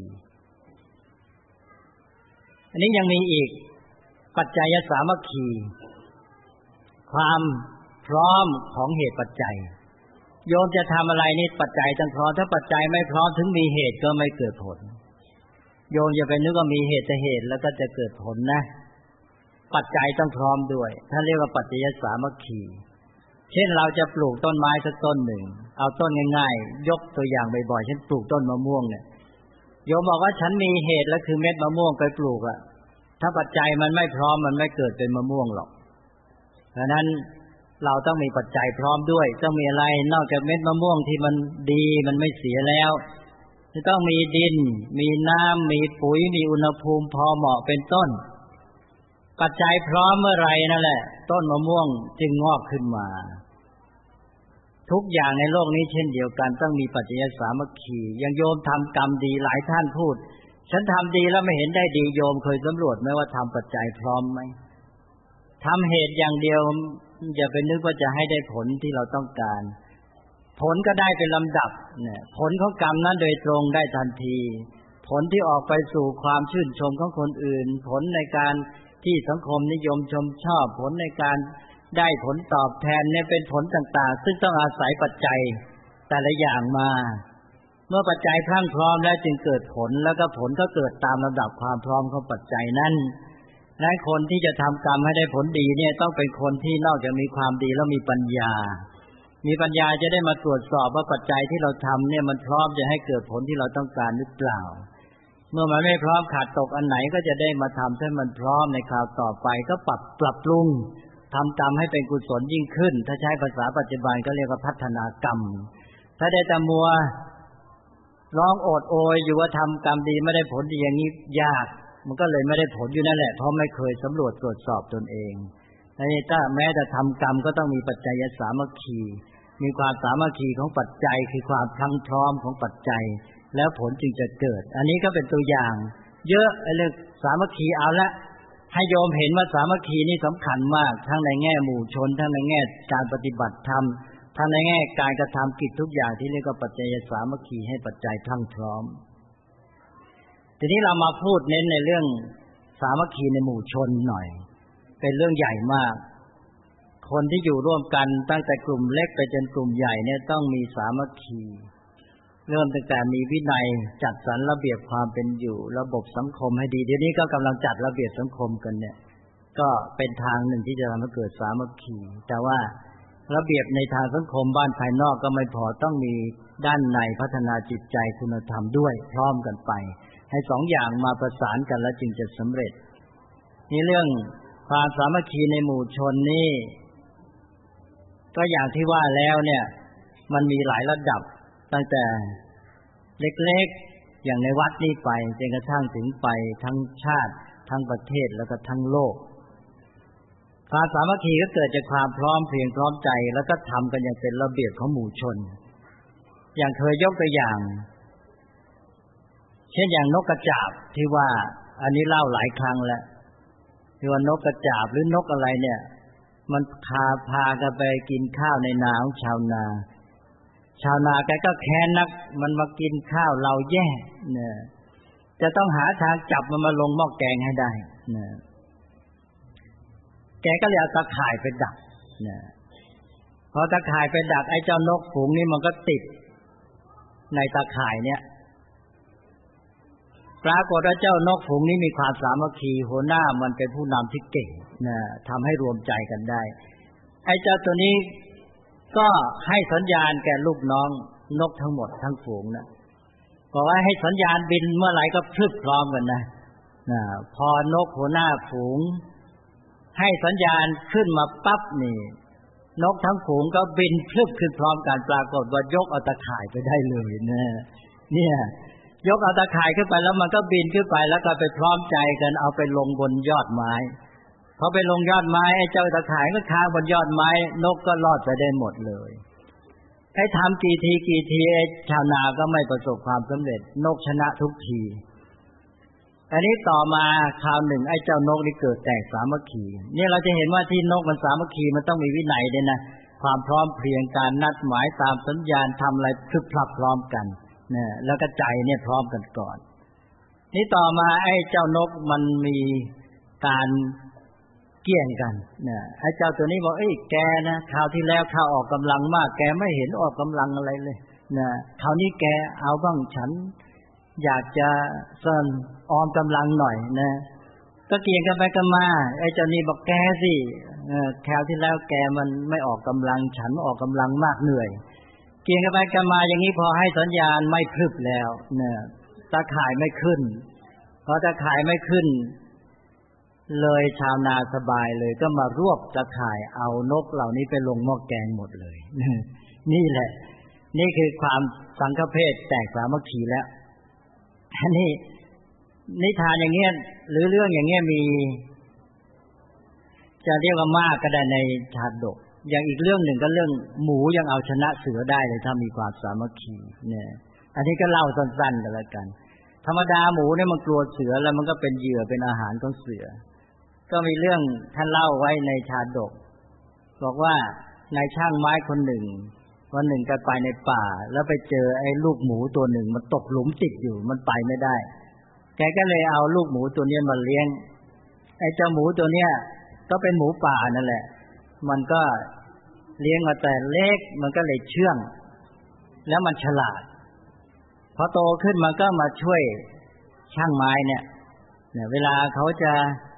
อันนี้ยังมีอีกปัจจัยสามัคคีความพร้อมของเหตุปัจจัยโยมจะทำอะไรนี่ปัจจัยต้องพร้อมถ้าปัจจัยไม่พร้อมถึงมีเหตุก็ไม่เกิดผลโยมอย่าไปนึกว่ามีเหตุแต่เหตุแล้วก็จะเกิดผลนะปัจจัยต้องพร้อมด้วยถ้าเรียกว่าปัจจัยสามัคคีเช่นเราจะปลูกต้นไม้สักต้นหนึ่งเอาต้นง่ายๆยกตัวอย่างบ่อยๆเช่นปลูกต้นมะม่วงเนี่ยโยมบอกว่าฉันมีเหตุแล้วคือเม็ดมะม่วงไปปลูกอะถ้าปัจจัยมันไม่พร้อมมันไม่เกิดเป็นมะม่วงหรอกเพราะนั้นเราต้องมีปัจจัยพร้อมด้วยต้องมีอะไรนอกจากเม็ดมะม่วงที่มันดีมันไม่เสียแล้วจะต้องมีดินมีน้ำมีปุ๋ยมีอุณหภูมิพอเหมาะเป็นต้นปัจจัยพร้อมเมื่อไรนั่นแหละต้นมะม่วงจึงงอกขึ้นมาทุกอย่างในโลกนี้เช่นเดียวกันต้องมีปัจจัยสามัคคีอย่างโยมทำกรรมดีหลายท่านพูดฉันทำดีแล้วไม่เห็นได้ดีโยมเคยสำรวจไหมว่าทำปัจจัยพร้อมไหมทำเหตุอย่างเดียวอย่าไปนึกว่าจะให้ได้ผลที่เราต้องการผลก็ได้เป็นลำดับเนี่ยผลของกรรมนั้นโดยตรงได้ทันทีผลที่ออกไปสู่ความชื่นชมของคนอื่นผลในการที่สังคมนิยมชมชอบผลในการได้ผลตอบแทนเนี่ยเป็นผลต่างๆซึ่งต้องอาศัยปัจจัยแต่ละอย่างมาเมื่อปัจจัยพรั่งพร้อมแล้วจึงเกิดผลแล้วก็ผลก็เกิดตามลำดับความพร้อมของปัจจัยนั้นและคนที่จะทำกรรมให้ได้ผลดีเนี่ยต้องเป็นคนที่นอกจากมีความดีแล้วมีปัญญาจะได้มาตรวจสอบว่าปัจจัยที่เราทำเนี่ยมันพร้อมจะให้เกิดผลที่เราต้องการหรือเปล่าเมื่อมันไม่พร้อมขาดตกอันไหนก็จะได้มาทำให้มันพร้อมในคราวต่อไปก็ปรับปรุงทำกรรมให้เป็นกุศลยิ่งขึ้นถ้าใช้ภาษาปัจจุบันก็เรียกว่าพัฒนากรรมถ้าได้แต่มัวร้องโอดโอยอยู่ว่าทำกรรมดีไม่ได้ผลดีอย่างนี้ยากมันก็เลยไม่ได้ผลอยู่นั่นแหละเพราะไม่เคยสำรวจตรวจสอบตนเองนี่ถ้าแม้แต่ทำกรรมก็ต้องมีปัจจัยสามัคคีมีความสามัคคีของปัจจัยคือความพรั่งพร้อมของปัจจัยแล้วผลจึงจะเกิดอันนี้ก็เป็นตัวอย่างเยอะเรื่องสามัคคีเอาละให้โยมเห็นว่าสามัคคีนี่สำคัญมากทั้งในแง่หมู่ชนทั้งในแง่การปฏิบัติธรรมทั้งในแง่การกระทำกิจทุกอย่างที่เรียกว่าปัจจัยสามัคคีให้ปัจจัยพรั่งพร้อมทีนี้เรามาพูดเน้นในเรื่องสามัคคีในหมู่ชนหน่อยเป็นเรื่องใหญ่มากคนที่อยู่ร่วมกันตั้งแต่กลุ่มเล็กไปจนกลุ่มใหญ่เนี่ยต้องมีสามัคคีเริ่มตั้งแต่มีวินัยจัดสรรระเบียบความเป็นอยู่ระบบสังคมให้ดีเดี๋ยวนี้ก็กำลังจัดระเบียบสังคมกันเนี่ยก็เป็นทางหนึ่งที่จะทำให้เกิดสามัคคีแต่ว่าระเบียบในทางสังคมบ้านภายนอกก็ไม่พอต้องมีด้านในพัฒนาจิตใจคุณธรรมด้วยพร้อมกันไปให้สองอย่างมาประสานกันแล้วจึงจะสำเร็จนี่เรื่องความสามัคคีในหมู่ชนนี่ก็อย่างที่ว่าแล้วเนี่ยมันมีหลายระดับตั้งแต่เล็กๆอย่างในวัดนี้ไปจนกระทั่งถึงไปทั้งชาติทั้งประเทศแล้วก็ทั้งโลกความสามัคคีก็เกิดจากความพร้อมเพรียงพร้อมใจแล้วก็ทำกันอย่างเป็นระเบียบของหมู่ชนอย่างเคยยกตัวอย่างเช่นอย่างนกกระจาบที่ว่าอันนี้เล่าหลายครั้งแล้วที่ว่านกกระจาบหรือนกอะไรเนี่ยมันพากันไปกินข้าวในนาของชาวนาแกก็แค้นนักมันมากินข้าวเราแย่เนี่ยจะต้องหาทางจับมันมาลงหม้อแกงให้ได้เนี่ยแกก็เลยเอาตะข่ายไปดักเนี่ยพอตะข่ายไปดักไอ้เจ้านกฝูงนี้มันก็ติดในตะข่ายเนี่ยปรากฏว่าเจ้านกฝูงนี้มีความสามัคคีหัวหน้ามันเป็นผู้นำที่เก่งนะทำให้รวมใจกันได้ไอ้เจ้าตัวนี้ก็ให้สัญญาณแก่ลูกน้องนกทั้งหมดทั้งฝูงนะบอกว่าให้สัญญาณบินเมื่อไหร่ก็พลึบพร้อมกันนะพอนกหัวหน้าฝูงให้สัญญาณขึ้นมาปั๊บนี่นกทั้งฝูงก็บินพลึบขึ้นพร้อมกันปรากฏว่ายกเอาตะข่ายไปได้เลยนะเนี่ยยกเอาตะข่ายขึ้นไปแล้วมันก็บินขึ้นไปแล้วก็ไปพร้อมใจกันเอาไปลงบนยอดไม้พอไปลงยอดไม้ไอ้เจ้าตะข่ายก็ค้างบนยอดไม้นกก็รอดไปได้หมดเลยให้ทำกี่ทีไอ้ชาวนาก็ไม่ประสบความสำเร็จนกชนะทุกทีอันนี้ต่อมาคราวหนึ่งไอ้เจ้านกนี่เกิดแตกสามัคคีนี่เราจะเห็นว่าที่นกมันสามัคคีมันต้องมีวินัยด้วยนะความพร้อมเพรียงการนัดหมายตามสัญญาณทำอะไรพลึบพลับพร้อมกันเนี่ยแล้วก็ใจเนี่ยพร้อมกันก่อนนี่ต่อมาไอ้เจ้านกมันมีการเกี่ยงกันเนี่ยไอ้เจ้าตัวนี้บอกแกนะคราวที่แล้วข้าออกกำลังมากแกไม่เห็นออกกำลังอะไรเลยนะคราวนี้แกเอาบ้างฉันอยากจะออมกำลังหน่อยนะก็เกี่ยงกันไปกันมาไอ้เจ้านี่บอกแกสิคราวที่แล้วแกมันไม่ออกกำลังฉันออกกำลังมากเหนื่อยเกี่ยงกันไปกันมาอย่างนี้พอให้สัญญาณไม่พลึบแล้วเนี่ยตะข่ายไม่ขึ้นพอตะข่ายไม่ขึ้นเลยชาวนาสบายเลยก็มารวบตะข่ายเอานกเหล่านี้ไปลงหม้อแกงหมดเลยนี่แหละนี่คือความสังฆเพศแตกสามัคคีแล้วอันนี้นิทานอย่างเงี้ยหรือเรื่องอย่างเงี้ยมีจะเรียกว่ามากก็ได้ในชาดกอย่างอีกเรื่องหนึ่งก็เรื่องหมูยังเอาชนะเสือได้เลยถ้ามีความสามัคคีเนี่ยอันนี้ก็เล่าสั้นๆกันแล้วกันธรรมดาหมูเนี่ยมันกลัวเสือแล้วมันก็เป็นเหยื่อเป็นอาหารของเสือก็มีเรื่องท่านเล่าไว้ในชาดกบอกว่านายช่างไม้คนหนึ่งวันหนึ่งแกไปในป่าแล้วไปเจอไอ้ลูกหมูตัวหนึ่งมันตกหลุมติดอยู่มันไปไม่ได้แกก็เลยเอาลูกหมูตัวนี้มาเลี้ยงไอ้เจ้าหมูตัวเนี้ยก็เป็นหมูป่านั่นแหละมันก็เลี้ยงมาแต่เล็กมันก็เลยเชื่องแล้วมันฉลาดพอโตขึ้นมันก็มาช่วยช่างไม้เนี่ยเวลาเขาจะ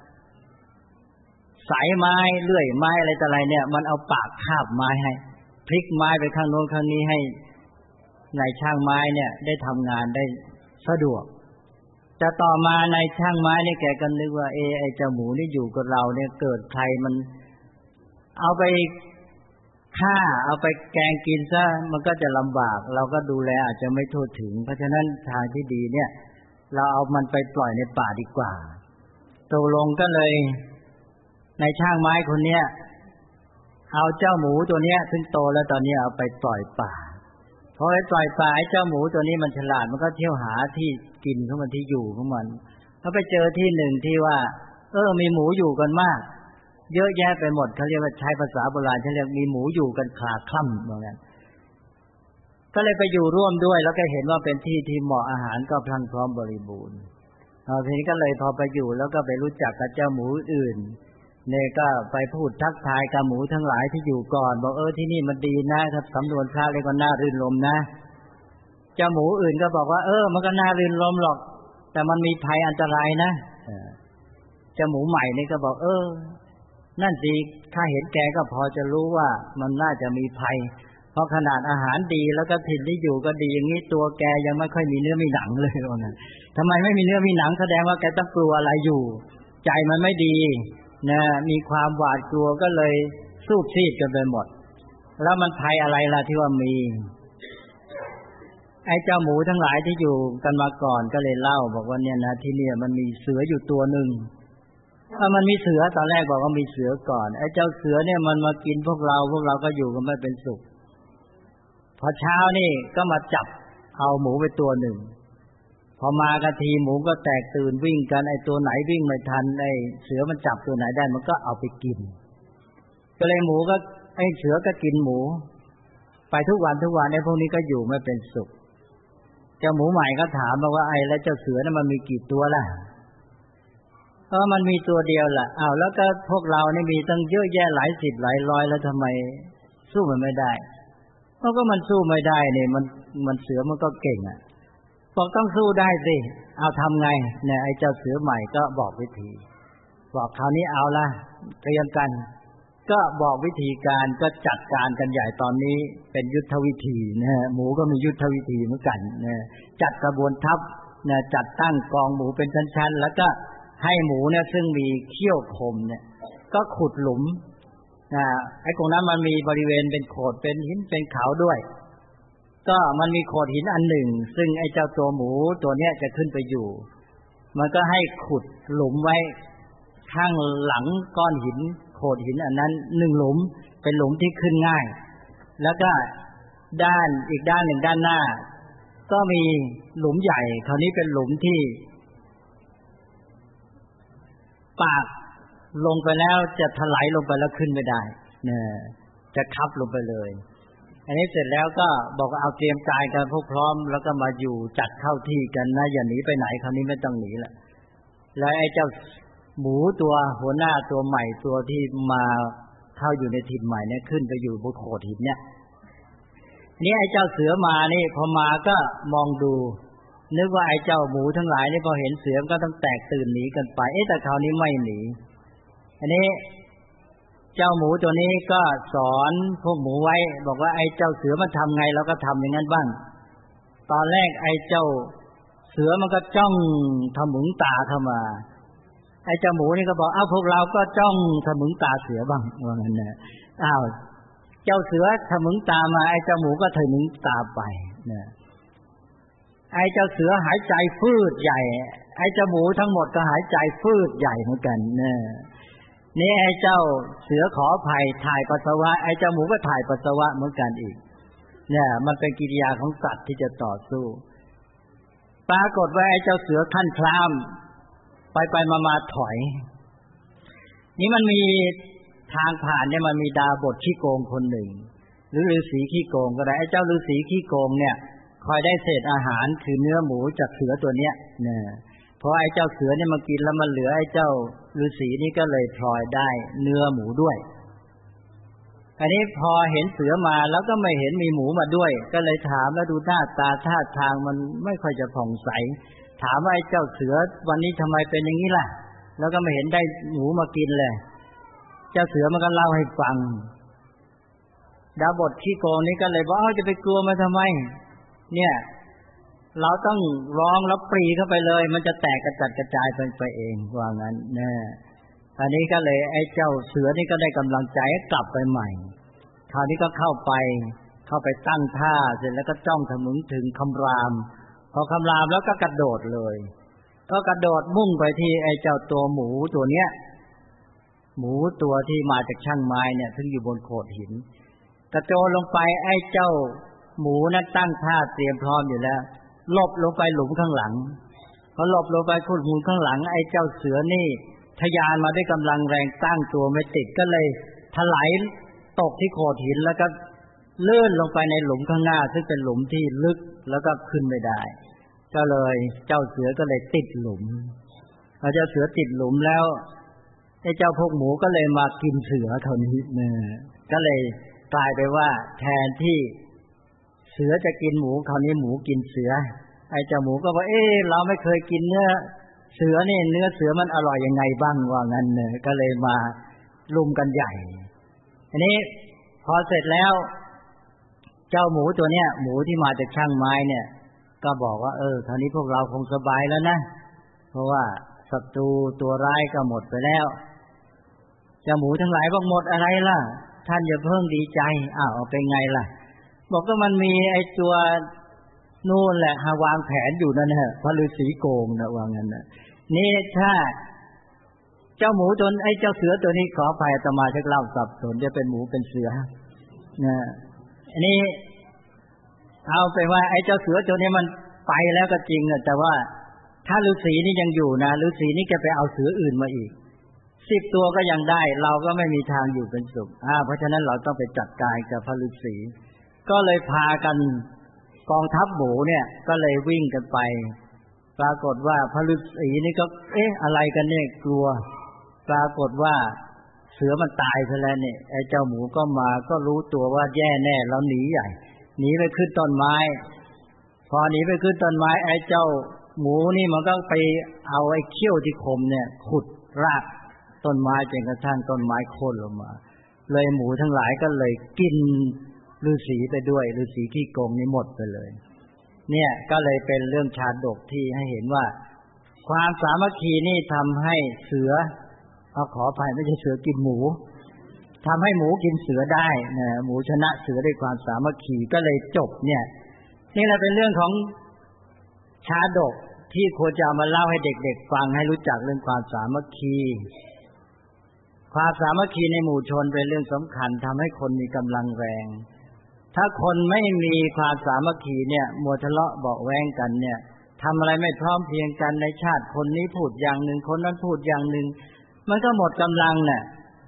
สายไม้เลื่อยไม้อะไรต่ออะไรเนี่ยมันเอาปากคาบไม้ให้พลิกไม้ไปข้างโน้นข้างนี้ให้นายช่างไม้เนี่ยได้ทำงานได้สะดวกแต่ต่อมานายช่างไม้นี่แกก็นึกว่าไอ้เจ้าหมูนี่อยู่กับเราเนี่ยเกิดใครมันเอาไปฆ่าเอาไปแกงกินซะมันก็จะลำบากเราก็ดูแลอาจจะไม่ทั่วถึงเพราะฉะนั้นทางที่ดีเนี่ยเราเอามันไปปล่อยในป่าดีกว่าตกลงก็เลยในช่างไม้คนเนี้ยเอาเจ้าหมูตัวเนี้ยซึ่งโตแล้วตอนนี้เอาไปปล่อยป่าพอไปปล่อยป่าไอ้เจ้าหมูตัวนี้มันฉลาดมันก็เที่ยวหาที่กินของมันที่อยู่ของมันแล้วไปเจอที่หนึ่งที่ว่ามีหมูอยู่กันมากเยอะแยะไปหมดเขาเรียกว่าใช้ภาษาโบราณเขาเรียกมีหมูอยู่กันคลาคล่ำเหมือนกันก็เลยไปอยู่ร่วมด้วยแล้วก็เห็นว่าเป็นที่ที่เหมาะอาหารก็พรั่งพร้อมบริบูรณ์ทีนี้ก็เลยพอไปอยู่แล้วก็ไปรู้จักกับเจ้าหมูอื่นเนี่ยก็ไปพูดทักทายกับหมูทั้งหลายที่อยู่ก่อนบอกที่นี่มันดีนะถ้าสำนวนพระเลยก็น่ารื่นรมนะเจ้าหมูอื่นก็บอกว่ามันก็น่ารื่นรมหรอกแต่มันมีภัยอันตรายนะเจ้าหมูใหม่นี่ก็บอกนั่นสิถ้าเห็นแกก็พอจะรู้ว่ามันน่าจะมีภัยเพราะขนาดอาหารดีแล้วก็ถิ่นที่อยู่ก็ดีอย่างนี้ตัวแกยังไม่ค่อยมีเนื้อมีหนังเลยว่างั้นทำไมไม่มีเนื้อมีหนังแสดงว่าแกต้องกลัวอะไรอยู่ใจมันไม่ดีนะมีความหวาดกลัวก็เลยสูบซีดกันไปหมดแล้วมันภัยอะไรล่ะที่ว่ามีไอ้เจ้าหมูทั้งหลายที่อยู่กันมาก่อนก็เลยเล่าบอกว่าเนี่ยนะที่เนี่ยมันมีเสืออยู่ตัวนึงมันมีเสือตอนแรกบอกว่ามีเสือก่อนไอ้เจ้าเสือเนี่ยมันมากินพวกเราก็อยู่กันไม่เป็นสุขพอเช้านี่ก็มาจับเอาหมูไปตัวหนึ่งพอมากันทีหมูก็แตกตื่นวิ่งกันไอ้ตัวไหนวิ่งไม่ทันไอ้เสือมันจับตัวไหนได้มันก็เอาไปกินก็เลยหมูก็ไอ้เสือก็กินหมูไปทุกวันไอ้พวกนี้ก็อยู่ไม่เป็นสุขเจ้าหมูใหม่ก็ถามบอกว่าไอ้แล้วเจ้าเสือนั้นมันมีกี่ตัวล่ะมันมีตัวเดียวล่ะแล้วก็พวกเรานี่มีตั้งเยอะแยะหลายสิบหลายร้อยแล้วทำไมสู้มันไม่ได้เพราะก็มันสู้ไม่ได้เนี่ยมันเสือมันก็เก่งบอกต้องสู้ได้สิทำไงเนี่ยไอ้เจ้าเสือใหม่ก็บอกวิธีบอกคราวนี้เอาละเตรียมกันก็บอกวิธีการก็จัดการกันใหญ่ตอนนี้เป็นยุทธวิธีนะหมูก็มียุทธวิธีเหมือนกันนะจัดกระบวนทัพนะจัดตั้งกองหมูเป็นชั้นๆแล้วก็ให้หมูเนี่ยซึ่งมีเขี้ยวคมเนี่ยก็ขุดหลุมไอ้ตรงนั้นมันมีบริเวณเป็นโขดเป็นหินเป็นเขาด้วยก็มันมีโขดหินอันหนึ่งซึ่งไอ้เจ้าตัวหมูตัวเนี้ยจะขึ้นไปอยู่มันก็ให้ขุดหลุมไว้ข้างหลังก้อนหินโขดหินอันนั้น1หลุมเป็นหลุมที่ขึ้นง่ายแล้วก็อีกด้านหนึ่งด้านหน้าก็มีหลุมใหญ่คราวนี้เป็นหลุมที่ปากลงไปแล้วจะถลายลงไปแล้วขึ้นไม่ได้เนี่ยจะคับลงไปเลยอันนี้เสร็จแล้วก็บอกว่าเอาเตรียมกายกันพวกพร้อมแล้วก็มาอยู่จัดเข้าที่กันนะอย่าหนีไปไหนคราวนี้ไม่ต้องหนีละแล้วไอ้เจ้าหมูตัวหัวหน้าตัวใหม่ตัวที่มาเข้าอยู่ในถิ่นใหม่เนี่ยขึ้นไปอยู่บนโขดหินเนี่ยนี่ไอ้เจ้าเสือมานี่พอมาก็มองดูนึกว่าไอ้เจ้าหมูทั้งหลายนี่พอเห็นเสือก็ต้องแตกตื่นหนีกันไปแต่คราวนี้ไม่หนีอันนี้เจ้าหมูตัวนี้ก็สอนพวกหมูไว้บอกว่าไอ้เจ้าเสือมันทำไงเราก็ทำอย่างนั้นบ้างตอนแรกไอ้เจ้าเสือมันก็จ้องทะมึงตาเข้ามาไอ้เจ้าหมูนี่ก็บอกพวกเราก็จ้องทะมึงตาเสือบ้างว่างั้นนะเจ้าเสือทะมึงตามาไอ้เจ้าหมูก็ทะมึงตาไปนะไอ้เจ้าเสือหายใจฟืดใหญ่ไอ้เจ้าหมูทั้งหมดก็หายใจฟืดใหญ่เหมือนกันนี่ไอ้เจ้าเสือขออภัยถ่ายปัสสาวะไอ้เจ้าหมูก็ถ่ายปัสสาวะเหมือนกันอีกเนี่ยมันเป็นกิริยาของสัตว์ที่จะต่อสู้ปรากฏว่าไอ้เจ้าเสือขั้นคลามไปมาถอยนี่มันมีทางผ่านเนี่ยมันมีดาบทขี้โกงคนหนึ่งหรือฤาษีขี้โกงก็ได้ไอ้เจ้าฤาษีขี้โกงเนี่ยคอยได้เศษอาหารคือเนื้อหมูจากเสือตัวเนี้ยเนี่ยเพราะไอ้เจ้าเสือเนี่ยมากินแล้วมันเหลือไอ้เจ้าฤาษีนี่ก็เลยพลอยได้เนื้อหมูด้วยอันนี้พอเห็นเสือมาแล้วก็ไม่เห็นมีหมูมาด้วยก็เลยถามแล้วดูหน้าตาท่าทางมันไม่ค่อยจะผ่องใสถามว่าไอ้เจ้าเสือวันนี้ทำไมเป็นอย่างนี้ล่ะแล้วก็ไม่เห็นได้หมูมากินเลยเจ้าเสือมันก็เล่าให้ฟังดาบทขี้โกงนี้ก็เลยบอกจะไปกลัวมันทำไมเนี่ยเราต้องร้องแล้วปรีเข้าไปเลยมันจะแตกกระจัดกระจายไปเองว่างั้นอันนี้ก็เลยไอ้เจ้าเสือนี่ก็ได้กำลังใจกลับไปใหม่คราวนี้ก็เข้าไปตั้งท่าเสร็จแล้วก็จ้องทะมึงถึงคำรามพอคำรามแล้วก็กระโดดเลยก็กระโดดมุ่งไปที่ไอ้เจ้าตัวหมูตัวเนี้ยหมูตัวที่มาจากช่างไม้เนี่ยซึ่งอยู่บนโขดหินกระโจนลงไปไอ้เจ้าหมูนั้นตั้งท่าเตรียมพร้อมอยู่แล้วหลบลงไปหลุมข้างหลังพอหลบลงไปขุดหลุมข้างหลังไอ้เจ้าเสือนี่ทะยานมาด้วยกำลังแรงตั้งตัวไม่ติดก็เลยถลายตกที่โขดหินแล้วก็ลื่นลงไปในหลุมข้างหน้าซึ่งเป็นหลุมที่ลึกแล้วก็ขึ้นไม่ได้ก็เลยเจ้าเสือก็เลยติดหลุมพอเจ้าเสือติดหลุมแล้วไอ้เจ้าพวกหมูก็เลยมากินเสือเท่านี้เนี่ยก็เลยกลายไปว่าแทนที่เสือจะกินหมูคราวนี้หมูกินเสือไอ้เจ้าหมูก็ว่าเราไม่เคยกินเนื้อเสือนี่เนื้อเสือมันอร่อยยังไงบ้างว่างั้นเนี่ยก็เลยมาลุมกันใหญ่อันนี้พอเสร็จแล้วเจ้าหมูตัวเนี้ยหมูที่มาจากช่างไม้เนี่ยก็บอกว่าคราวนี้พวกเราคงสบายแล้วนะเพราะว่าศัตรูตัวร้ายก็หมดไปแล้วเจ้าหมูทั้งหลายบอกหมดอะไรล่ะท่านอย่าเพิ่งดีใจเอาเป็นไงล่ะบอกก็มันมีไอ้ตัวนู่นแหละวางแผนอยู่นั่นแหละพระฤาษีโกงนะว่างั้นนะนี่ถ้าเจ้าหมูตัวไอ้เจ้าเสือตัวนี้ขออภัยอาตมาชักเล่าสับสนจะเป็นหมูเป็นเสือนะอันนี้เอาไปว่าไอ้เจ้าเสือตัวนี้มันไปแล้วก็จริงแต่ว่าถ้าฤาษีนี่ยังอยู่นะฤาษีนี่จะไปเอาเสืออื่นมาอีก10 ตัวก็ยังได้เราก็ไม่มีทางอยู่เป็นสุขเพราะฉะนั้นเราต้องไปจัดการกับพระฤาษีก็เลยพากันกองทัพหมูเนี่ยก็เลยวิ่งกันไปปรากฏว่าพระฤาษีนี่ก็อะไรกันเนี่ยกลัวปรากฏว่าเสือมันตายซะแล้วเนี่ยไอ้เจ้าหมูก็มาก็รู้ตัวว่าแย่แน่แล้วหนีใหญ่หนีไปขึ้นต้นไม้พอหนีไปขึ้นต้นไม้ไอ้เจ้าหมูนี่มันก็ไปเอาไอ้เขี้ยวที่คมเนี่ยขุดรากต้นไม้จนกระทั่งต้นไม้โค่นลงมาเลยหมูทั้งหลายก็เลยกินฤาษีไปด้วยฤาษีขี้โกงนี่หมดไปเลยเนี่ยก็เลยเป็นเรื่องชาดกที่ให้เห็นว่าความสามัคคีนี่ทำให้เสือขออภัยไม่ใช่เสือกินหมูทำให้หมูกินเสือได้นะหมูชนะเสือด้วยความสามัคคีก็เลยจบเนี่ยนี่แหละเป็นเรื่องของชาดกที่ควรจะมาเล่าให้เด็กๆฟังให้รู้จักเรื่องความสามัคคีความสามัคคีในหมู่ชนเป็นเรื่องสำคัญทำให้คนมีกำลังแรงถ้าคนไม่มีความสามัคคีเนี่ยมัวทะเลาะเบาะแว้งกันเนี่ยทำอะไรไม่พร้อมเพรียงกันในชาติคนนี้พูดอย่างหนึ่งคนนั้นพูดอย่างหนึ่งมันก็หมดกำลังเนี่ย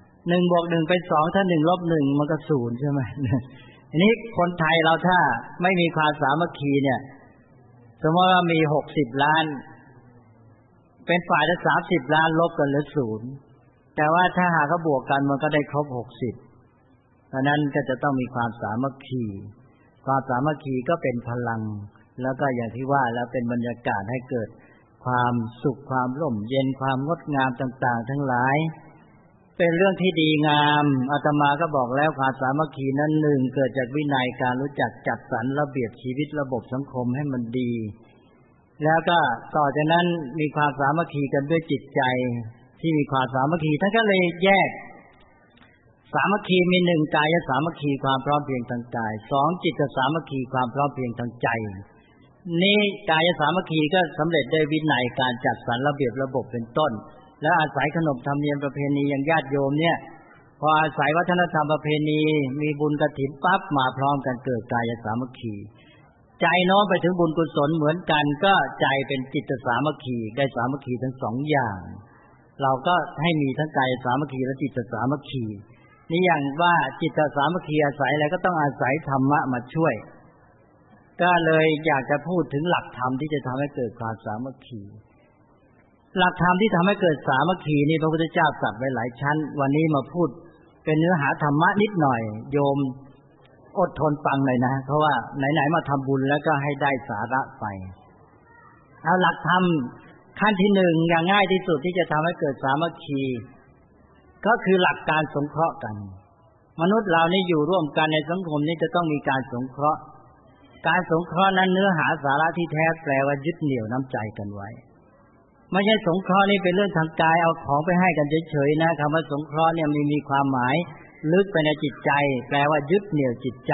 1 บวก 1เป็น2ถ้า1ลบ1มันก็0ใช่ไหมอันนี้คนไทยเราถ้าไม่มีความสามัคคีเนี่ยสมมติว่ามี60 ล้านเป็นฝ่ายละ30 ล้านลบกันเหลือ0แต่ว่าถ้าหากเขาบวกกันมันก็ได้ครบ60เพราะนั้นก็จะต้องมีความสามัคคีความสามัคคีก็เป็นพลังแล้วก็อย่างที่ว่าแล้วเป็นบรรยากาศให้เกิดความสุขความร่มเย็นความงดงามต่างๆทั้งหลายเป็นเรื่องที่ดีงามอาตมาก็บอกแล้วความสามัคคีนั้น1เกิดจากวินัยการรู้จักจัดสรรระเบียบชีวิตระบบสังคมให้มันดีแล้วก็ต่อจากนั้นมีความสามัคคีกันด้วยจิตใจที่มีความสามัคคีท่านก็เลยแยกสามัคคีมี1กายสามัคคีความพร้อมเพรียงทางกาย2จิตสามัคคีความพร้อมเพรียงทางใจนี่กายสามัคคีก็สำเร็จด้วยวินัยการจัดสรรระเบียบระบบเป็นต้นแล้วอาศัยขนบธรรมเนียมประเพณีอย่างญาติโยมเนี่ยพออาศัยวัฒนธรรมประเพณีมีบุญกฐินปั๊บมาพร้อมกันเกิดกายสามัคคีใจน้อมไปถึงบุญกุศลเหมือนกันก็ใจเป็นจิตสามัคคีได้สามัคคีทั้ง2อย่างเราก็ให้มีทั้งกายสามัคคีและจิตสามัคคีนี่อย่างว่าจิตสามัคคีอาศัยอะไรก็ต้องอาศัยธรรมะมาช่วยก็เลยอยากจะพูดถึงหลักธรรมที่จะทำให้เกิดความสามัคคีหลักธรรมที่ทำให้เกิดสามัคคีนี่พระพุทธเจ้าตรัสไว้หลายชั้นวันนี้มาพูดเป็นเนื้อหาธรรมะนิดหน่อยโยมอดทนฟังเลยนะเพราะว่าไหนๆมาทำบุญแล้วก็ให้ได้สาระไปเอาหลักธรรมขั้นที่1อย่างง่ายที่สุดที่จะทำให้เกิดสามัคคีก็คือหลักการสงเคราะห์กันมนุษย์เรานี่อยู่ร่วมกันในสังคมนี้จะต้องมีการสงเคราะห์การสงเคราะห์นั้นเนื้อหาสาระที่แท้แปลว่ายึดเหนี่ยวน้ำใจกันไว้ไม่ใช่สงเคราะห์นี่เป็นเรื่องทางกายเอาของไปให้กันเฉยๆนะคำว่าสงเคราะห์เนี่ยมีความหมายลึกไปในจิตใจแปลว่ายึดเหนี่ยวจิตใจ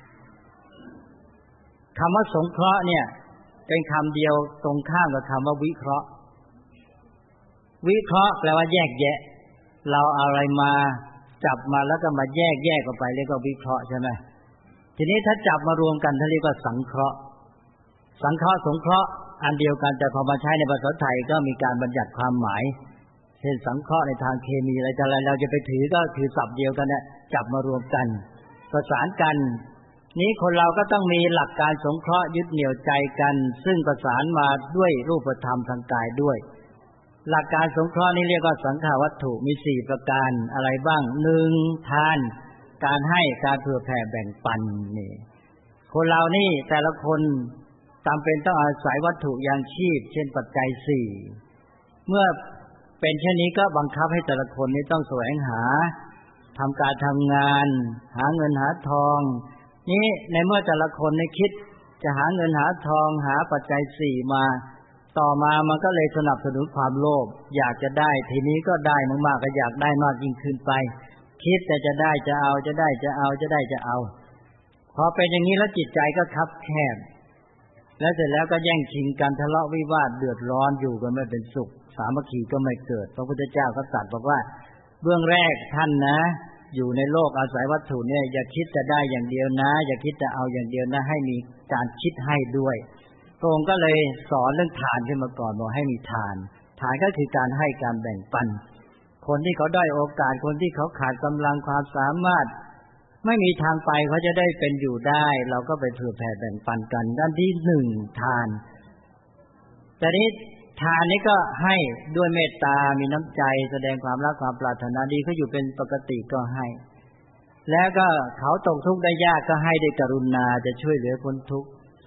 คำว่าสงเคราะห์เนี่ยเป็นคำเดียวตรงข้ามกับคำว่าวิเคราะห์วิเคราะห์แปลว่าแยกแยะเราเอาอะไรมาจับมาแล้วก็มาแยกออกไปเรียกว่าวิเคราะห์ใช่ไหมทีนี้ถ้าจับมารวมกันท่านเรียกว่าสังเคราะห์สังเคราะห์สงเคราะห์อันเดียวกันแต่พอมาใช้ในภาษาไทยก็มีการบัญญัติความหมายเช่นสังเคราะห์ในทางเคมีอะไรเราจะไปถือก็ถือศัพท์เดียวกันเนี่ยจับมารวมกันประสานกันนี้คนเราก็ต้องมีหลักการสงเคราะห์ยึดเหนี่ยวใจกันซึ่งประสานมาด้วยรูปธรรมทางกายด้วยหลักการสงเคราะห์นี้เรียกว่าสังฆาวัตถุมี4ประการอะไรบ้าง 1. ทานการให้การเผื่อแผ่แบ่งปันนี่คนเรานี่แต่ละคนจำเป็นต้องอาศัยวัตถุยังชีพเช่นปัจจัย4เมื่อเป็นเช่นนี้ก็บังคับให้แต่ละคนนี้ต้องแสวงหาทำการทำงานหาเงินหาทองนี้ในเมื่อแต่ละคนในคิดจะหาเงินหาทองหาปัจจัย4มาต่อมามันก็เลยสนับสนุนความโลภอยากจะได้ทีนี้ก็ได้มากๆก็อยากได้มากยิ่งขึ้นไปคิดแต่จะได้จะเอาจะได้จะเอาจะได้จะเอาพอเป็นอย่างนี้แล้วจิตใจก็คับแคบแล้วเสร็จแล้วก็แย่งชิงกันทะเลาะวิวาทเดือดร้อนอยู่กันไม่เป็นสุขสามัคคีก็ไม่เกิดพระพุทธเจ้าก็ตรัสบอกว่าเบื้องแรกท่านนะอยู่ในโลกอาศัยวัตถุเนี่ยอย่าคิดจะได้อย่างเดียวนะอย่าคิดจะเอาอย่างเดียวนะให้มีการคิดให้ด้วยพระองค์ก็เลยสอนเรื่องทานขึ้นมาก่อนบอกให้มีทานก็คือการให้การแบ่งปันคนที่เขาด้อยโอกาสคนที่เขาขาดกำลังความสามารถไม่มีทางไปเขาจะได้เป็นอยู่ได้เราก็ไปเผื่อแผ่แบ่งปันกันด้านที่1ทานแต่นี้ทานนี้ก็ให้ด้วยเมตตามีน้ำใจแสดงความรักความปรารถนาดีเขาอยู่เป็นปกติก็ให้แล้วก็เขาตกทุกข์ได้ยากก็ให้ด้วยกรุณาจะช่วยเหลือคนทุกข์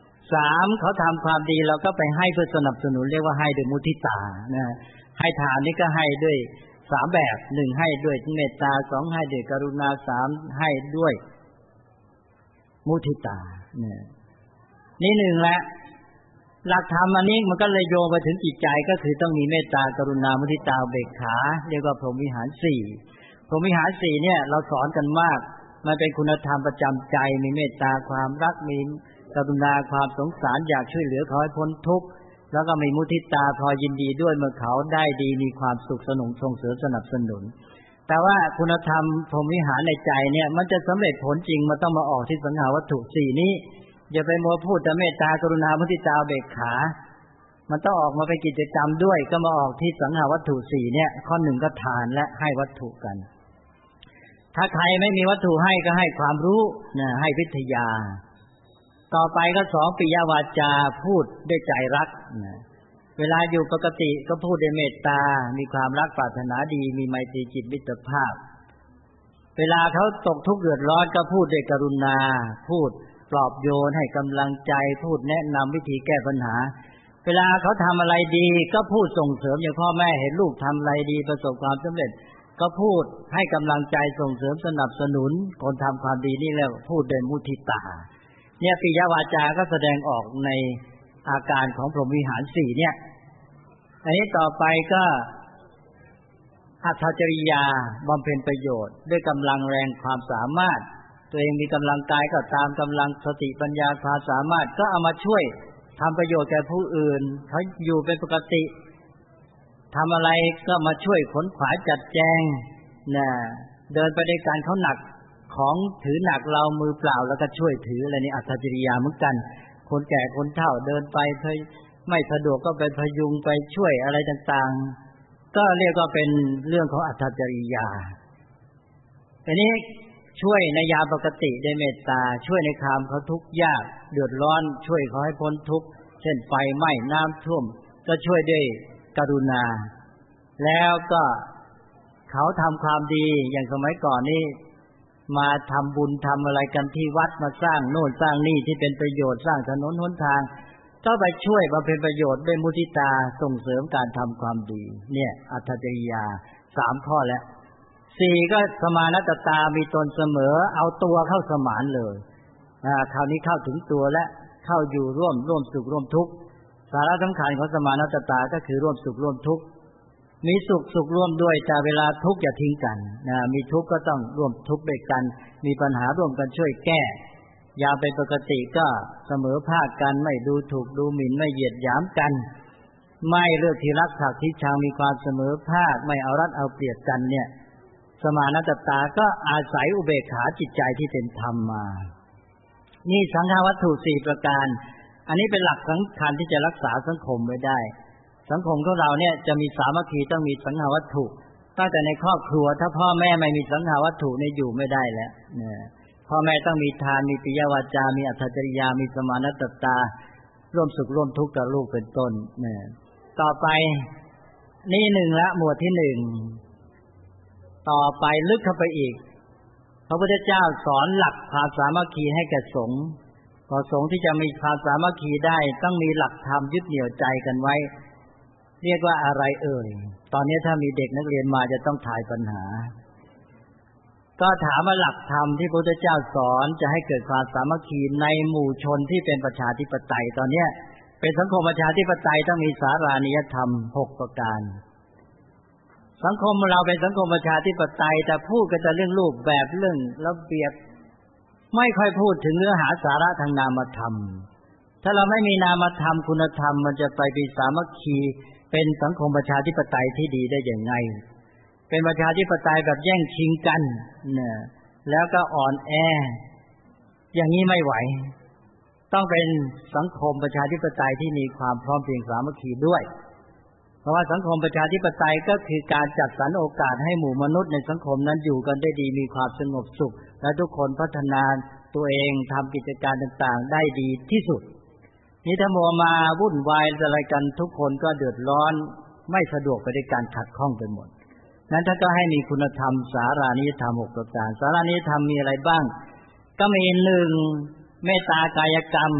3เขาทำความดีเราก็ไปให้เพื่อสนับสนุนเรียกว่าให้ด้วยมุทิตานะให้ทานนี่ก็ให้ด้วย3แบบ1ให้ด้วยเมตตา2ให้ด้วยกรุณา3ให้ด้วยมุทิตานี่1ละหลักธรรมอันนี้มันก็เลยโยงไปถึงจิตใจก็คือต้องมีเมตตากรุณามุทิตาอุเบกขาเรียกว่าพรหมวิหาร4พรหมวิหาร4เนี่ยเราสอนกันมากมันเป็นคุณธรรมประจำใจมีเมตตาความรักมีกรุณาความสงสารอยากช่วยเหลือเขาให้พ้นทุกข์แล้วก็มีมุทิตาพอยินดีด้วยเมื่อเขาได้ดีมีความสุขสนุนส่งเสริมสนับสนุนแต่ว่าคุณธรรมพรหมวิหารในใจเนี่ยมันจะสำเร็จผลจริงมันต้องมาออกที่สังขารวัตถุ4นี้อย่าไปมัวพูดแต่เมตตากรุณามุทิตาอุเบกขามันต้องออกมาเป็นกิจกรรมด้วยก็มาออกที่สังขารวัตถุ4เนี่ยข้อ1ก็ทานและให้วัตถุกันถ้าใครไม่มีวัตถุให้ก็ให้ความรู้นะให้วิทยาต่อไปก็2ปิยวาจาพูดด้วยใจรักนะเวลาอยู่ปกติก็พูดด้วยเมตตามีความรักปรารถนาดีมีไมตรีจิตมิตรภาพเวลาเขาตกทุกข์เดือดร้อนก็พูดด้วยกรุณาพูดปลอบโยนให้กำลังใจพูดแนะนำวิธีแก้ปัญหาเวลาเขาทำอะไรดีก็พูดส่งเสริมอย่างพ่อแม่เห็นลูกทำอะไรดีประสบความสำเร็จก็พูดให้กำลังใจส่งเสริมสนับสนุนคนทำความดีนี่แล้วพูดด้วยมุทิตาเนี่ยปิยวาจาก็แสดงออกในอาการของพรหมวิหาร4เนี่ยอันนี้ต่อไปก็อัตถจริยาบำเพ็ญประโยชน์ด้วยกำลังแรงความสามารถตัวเองมีกำลังกายก็ตามกำลังสติปัญญาความสามารถก็เอามาช่วยทำประโยชน์แก่ผู้อื่นเขาอยู่เป็นปกติทำอะไรก็มาช่วยขนขวายจัดแจงนะเดินไปด้วยกันเขาหนักของถือหนักเรามือเปล่าแล้วก็ช่วยถืออะไรนี่อัตถจริยาเหมือนกันคนแก่คนเฒ่าเดินไปไม่สะดวกก็ไปพยุงไปช่วยอะไรต่างๆก็เรียกว่าเป็นเรื่องของอัตถจริยาทีนี้ช่วยในยามปกติได้เมตตาช่วยในครามเขาทุกข์ยากเดือดร้อนช่วยเขาให้พ้นทุกข์เช่นไฟไหม้น้ำท่วมก็ช่วยด้วยกรุณาแล้วก็เขาทำความดีอย่างสมัยก่อนนี่มาทำบุญทำอะไรกันที่วัดมาสร้างโน่นสร้างนี่ที่เป็นประโยชน์สร้างถนนหนทางก็ไปช่วยบำเพ็ญประโยชน์ด้วยมุทิตาส่งเสริมการทำความดีเนี่ยอัตถจริยา3ข้อแล้ว4ก็สมานตตามีตนเสมอเอาตัวเข้าสมานเลยคราวนี้เข้าถึงตัวและเข้าอยู่ร่วมสุขร่วมทุกข์สาระสำคัญของสมานตตาก็คือร่วมสุขร่วมทุกข์มีสุขร่วมด้วยแต่เวลาทุกข์อย่าทิ้งกันมีทุกข์ก็ต้องร่วมทุกข์ด้วยกันมีปัญหาร่วมกันช่วยแก้อย่าเป็นปกติก็เสมอภาคกันไม่ดูถูกดูหมิ่นไม่เหยียดหยามกันไม่เลือกที่รักศักดิ์ที่ชังมีความเสมอภาคไม่เอารัดเอาเปรียบกันเนี่ยสมานตตาก็อาศัยอุเบกขาจิตใจที่เป็นธรรมมานี่สังฆวัตถุ4ประการอันนี้เป็นหลักสำคัญที่จะรักษาสังคมไว้ได้สังคมของเราเนี่ยจะมีสามัคคีต้องมีสังฆวัตถุตั้งแต่ในครอบครัวถ้าพ่อแม่ไม่มีสังฆวัตถุเนี่ยอยู่ไม่ได้แล้วพ่อแม่ต้องมีทานมีปิยวาจามีอัตถจริยามีสมานตตาร่วมสุขร่วมทุกข์กับลูกเป็นต้นเนี่ยต่อไปนี่หนึ่งละหมวดที่หนึ่งต่อไปลึกเข้าไปอีกพระพุทธเจ้าสอนหลักความสามัคคีให้แก่สงฆ์พอสงฆ์ที่จะมีความสามัคคีได้ต้องมีหลักธรรมยึดเหนี่ยวใจกันไว้เรียกว่าอะไรเอ่ยตอนนี้ถ้ามีเด็กนักเรียนมาจะต้องถ่ายปัญหาก็ถามว่าหลักธรรมที่พระพุทธเจ้าสอนจะให้เกิดความสามัคคีในหมู่ชนที่เป็นประชาธิปไตยตอนนี้เป็นสังคมประชาธิปไตยต้องมีสารานิยธรรม6ประการสังคมเราเป็นสังคมประชาธิปไตยแต่พูดกันแต่เรื่องรูปแบบเรื่องระเบียบไม่ค่อยพูดถึงเนื้อหาสาระทางนามธรรมถ้าเราไม่มีนามธรรมคุณธรรมมันจะไปเป็นสามัคคีเป็นสังคมประชาธิปไตยที่ดีได้อย่างไรเป็นประชาธิปไตยแบบแย่งชิงกันเนี่ยแล้วก็อ่อนแออย่างนี้ไม่ไหวต้องเป็นสังคมประชาธิปไตยที่มีความพร้อมเพรียงสามัคคีด้วยเพราะว่าสังคมประชาธิปไตยก็คือการจัดสรรโอกาสให้หมู่มนุษย์ในสังคมนั้นอยู่กันได้ดีมีความสงบสุขและทุกคนพัฒนาตัวเองทำกิจการต่างๆได้ดีที่สุดนี่ถ้ามัวมาวุ่นวายอะไรกันทุกคนก็เดือดร้อนไม่สะดวกไปด้วยการขัดข้องไปหมดนั้นท่านก็ให้มีคุณธรรมสารานิยธรรม6ประการสารานิยธรรมมีอะไรบ้างก็มี1เมตตากายกรรม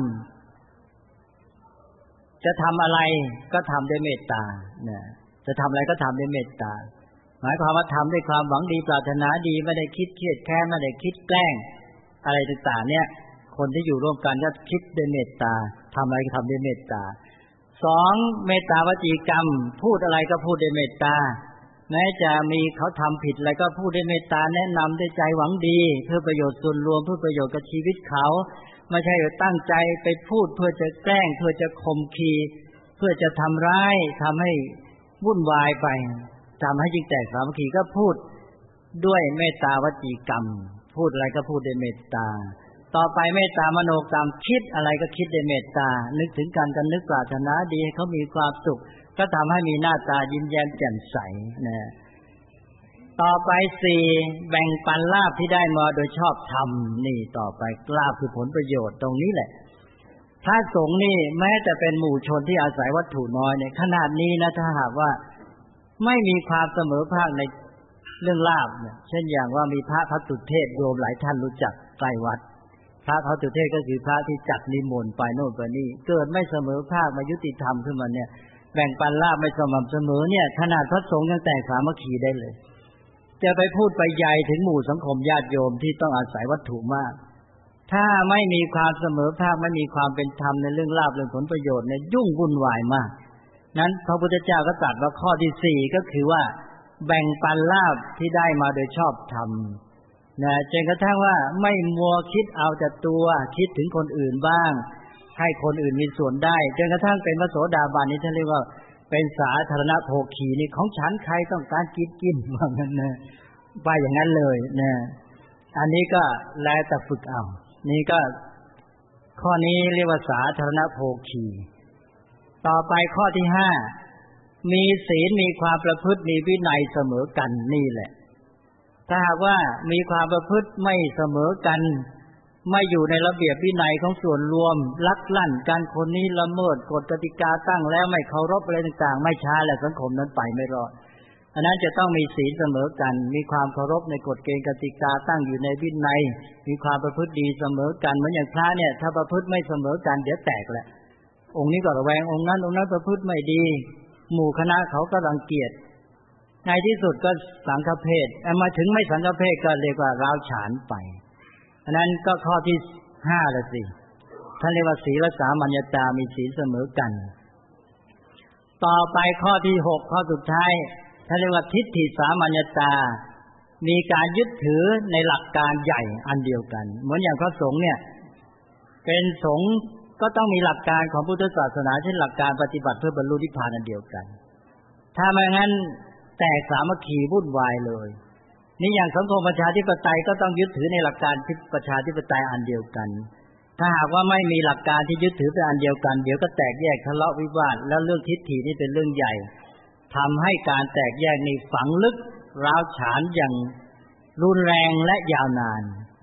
จะทำอะไรก็ทำด้วยเมตตาเนี่ยจะทำอะไรก็ทำด้วยเมตตาหมายความว่าทำด้วยความหวังดีปรารถนาดีไม่ได้คิดเครียดแค้นไม่ได้คิดแกล้งอะไรต่างๆเนี่ยคนที่อยู่ร่วมกันก็คิดด้วยเมตตาทำอะไรก็ทำด้วยเมตตา2เมตตาวจีกรรมพูดอะไรก็พูดด้วยเมตตาแม้จะมีเขาทำผิดอะไรก็พูดด้วยเมตตาแนะนำด้วยใจหวังดีเพื่อประโยชน์ส่วนรวมเพื่อประโยชน์กับชีวิตเขาไม่ใช่ตั้งใจไปพูดเพื่อจะแกล้งเพื่อจะข่มขีเพื่อจะทำร้ายทำให้วุ่นวายไปทำให้ยิ่งแตกสามัคคีก็พูดด้วยเมตตาวจีกรรมพูดอะไรก็พูดด้วยเมตตาต่อไปเมตตามโนกรรมคิดอะไรก็คิดด้วยเมตตานึกถึงกันก็นึกปรารถนาดีให้เขามีความสุขก็ทำให้มีหน้าตายิ้มแย้มแจ่มใสนะต่อไป4แบ่งปันลาภที่ได้มาโดยชอบธรรมนี่ต่อไปลาภคือผลประโยชน์ตรงนี้แหละพระสงฆ์นี่แม้แต่เป็นหมู่ชนที่อาศัยวัตถุน้อยเนี่ยขนาดนี้นะถ้าหากว่าไม่มีความเสมอภาคในเรื่องลาภเนี่ยเช่นอย่างว่ามีพระภัตตุเทศโยมหลายท่านรู้จักใกล้วัดพระภัตตุเทศก็คือพระที่จัดนิมนต์ไปโน่นไปนี่เกิดไม่เสมอภาคมายุติธรรมขึ้นมาเนี่ยแบ่งปันลาภไม่สม่ำเสมอเนี่ยขนาดพระสงฆ์ยังแตกสามัคคีได้เลยจะไปพูดไปใหญ่ถึงหมู่สังคมญาติโยมที่ต้องอาศัยวัตถุมากถ้าไม่มีความเสมอภาคไม่มีความเป็นธรรมในเรื่องลาภเรื่องผลประโยชน์เนี่ยยุ่งวุ่นวายมากนั้นพระพุทธเจ้าก็ตรัสว่าข้อที่4ก็คือว่าแบ่งปันลาภที่ได้มาโดยชอบธรรมนะจนกระทั่งว่าไม่มัวคิดเอาแต่ตัวคิดถึงคนอื่นบ้างให้คนอื่นมีส่วนได้จนกระทั่งเป็นพระโสดาบันนี่ท่านเรียกว่าเป็นสาธารณโภคีนี่ของฉันใครต้องการกินว่างั้นนะไปอย่างนั้นเลยนะอันนี้ก็แล้วแต่ฝึกเอานี่ก็ข้อนี้เรียกว่าสาธารณโภคีต่อไปข้อที่5มีศีลมีความประพฤติมีวินัยเสมอกันนี่แหละถ้าหากว่ามีความประพฤติไม่เสมอกันไม่อยู่ในระเบียบวินัยของส่วนรวมลักลั่นการคนนี้ละเมิดกฎกติกาตั้งแล้วไม่เคารพอะไรต่างๆไม่ช้าแล้วสังคมนั้นไปไม่รอดอันนั้นจะต้องมีศีลเสมอกันมีความเคารพในกฎเกณฑ์กติกาตั้งอยู่ในวินัยมีความประพฤติดีเสมอกันเหมือนอย่างพระเนี่ยถ้าประพฤติไม่เสมอกันเดี๋ยวแตกแหละองค์นี้ก็ระแวงองค์นั้นประพฤติไม่ดีหมู่คณะเขาก็รังเกียจในที่สุดก็สังฆเพศมาถึงไม่สังฆเพศก็เรียกว่าร้าวฉานไปอันนั้นก็ข้อที่5ละสิท่านเรียกว่าศีลสามัญญตามีศีลเสมอกันต่อไปข้อที่6ข้อสุดท้ายท่านเรียกว่าทิฏฐิสามัญญตามีการยึดถือในหลักการใหญ่อันเดียวกันเหมือนอย่างพระสงฆ์เนี่ยเป็นสงฆ์ก็ต้องมีหลักการของพุทธศาสนาเช่นหลักการปฏิบัติเพื่อบรรลุนิพพานอันเดียวกันถ้าไม่งั้นแตกสามัคคีวุ่นวายเลยนี่อย่างสังคมประชาธิปไตยก็ต้องยึดถือในหลักการประชาธิปไตยอันเดียวกันถ้าหากว่าไม่มีหลักการที่ยึดถือเป็นอันเดียวกันเดี๋ยวก็แตกแยกทะเลาะวิวาทแล้วเรื่องทิฏฐินี่เป็นเรื่องใหญ่ทำให้การแตกแยกนี้ฝังลึกร้าวฉานอย่างรุนแรงและยาวนาน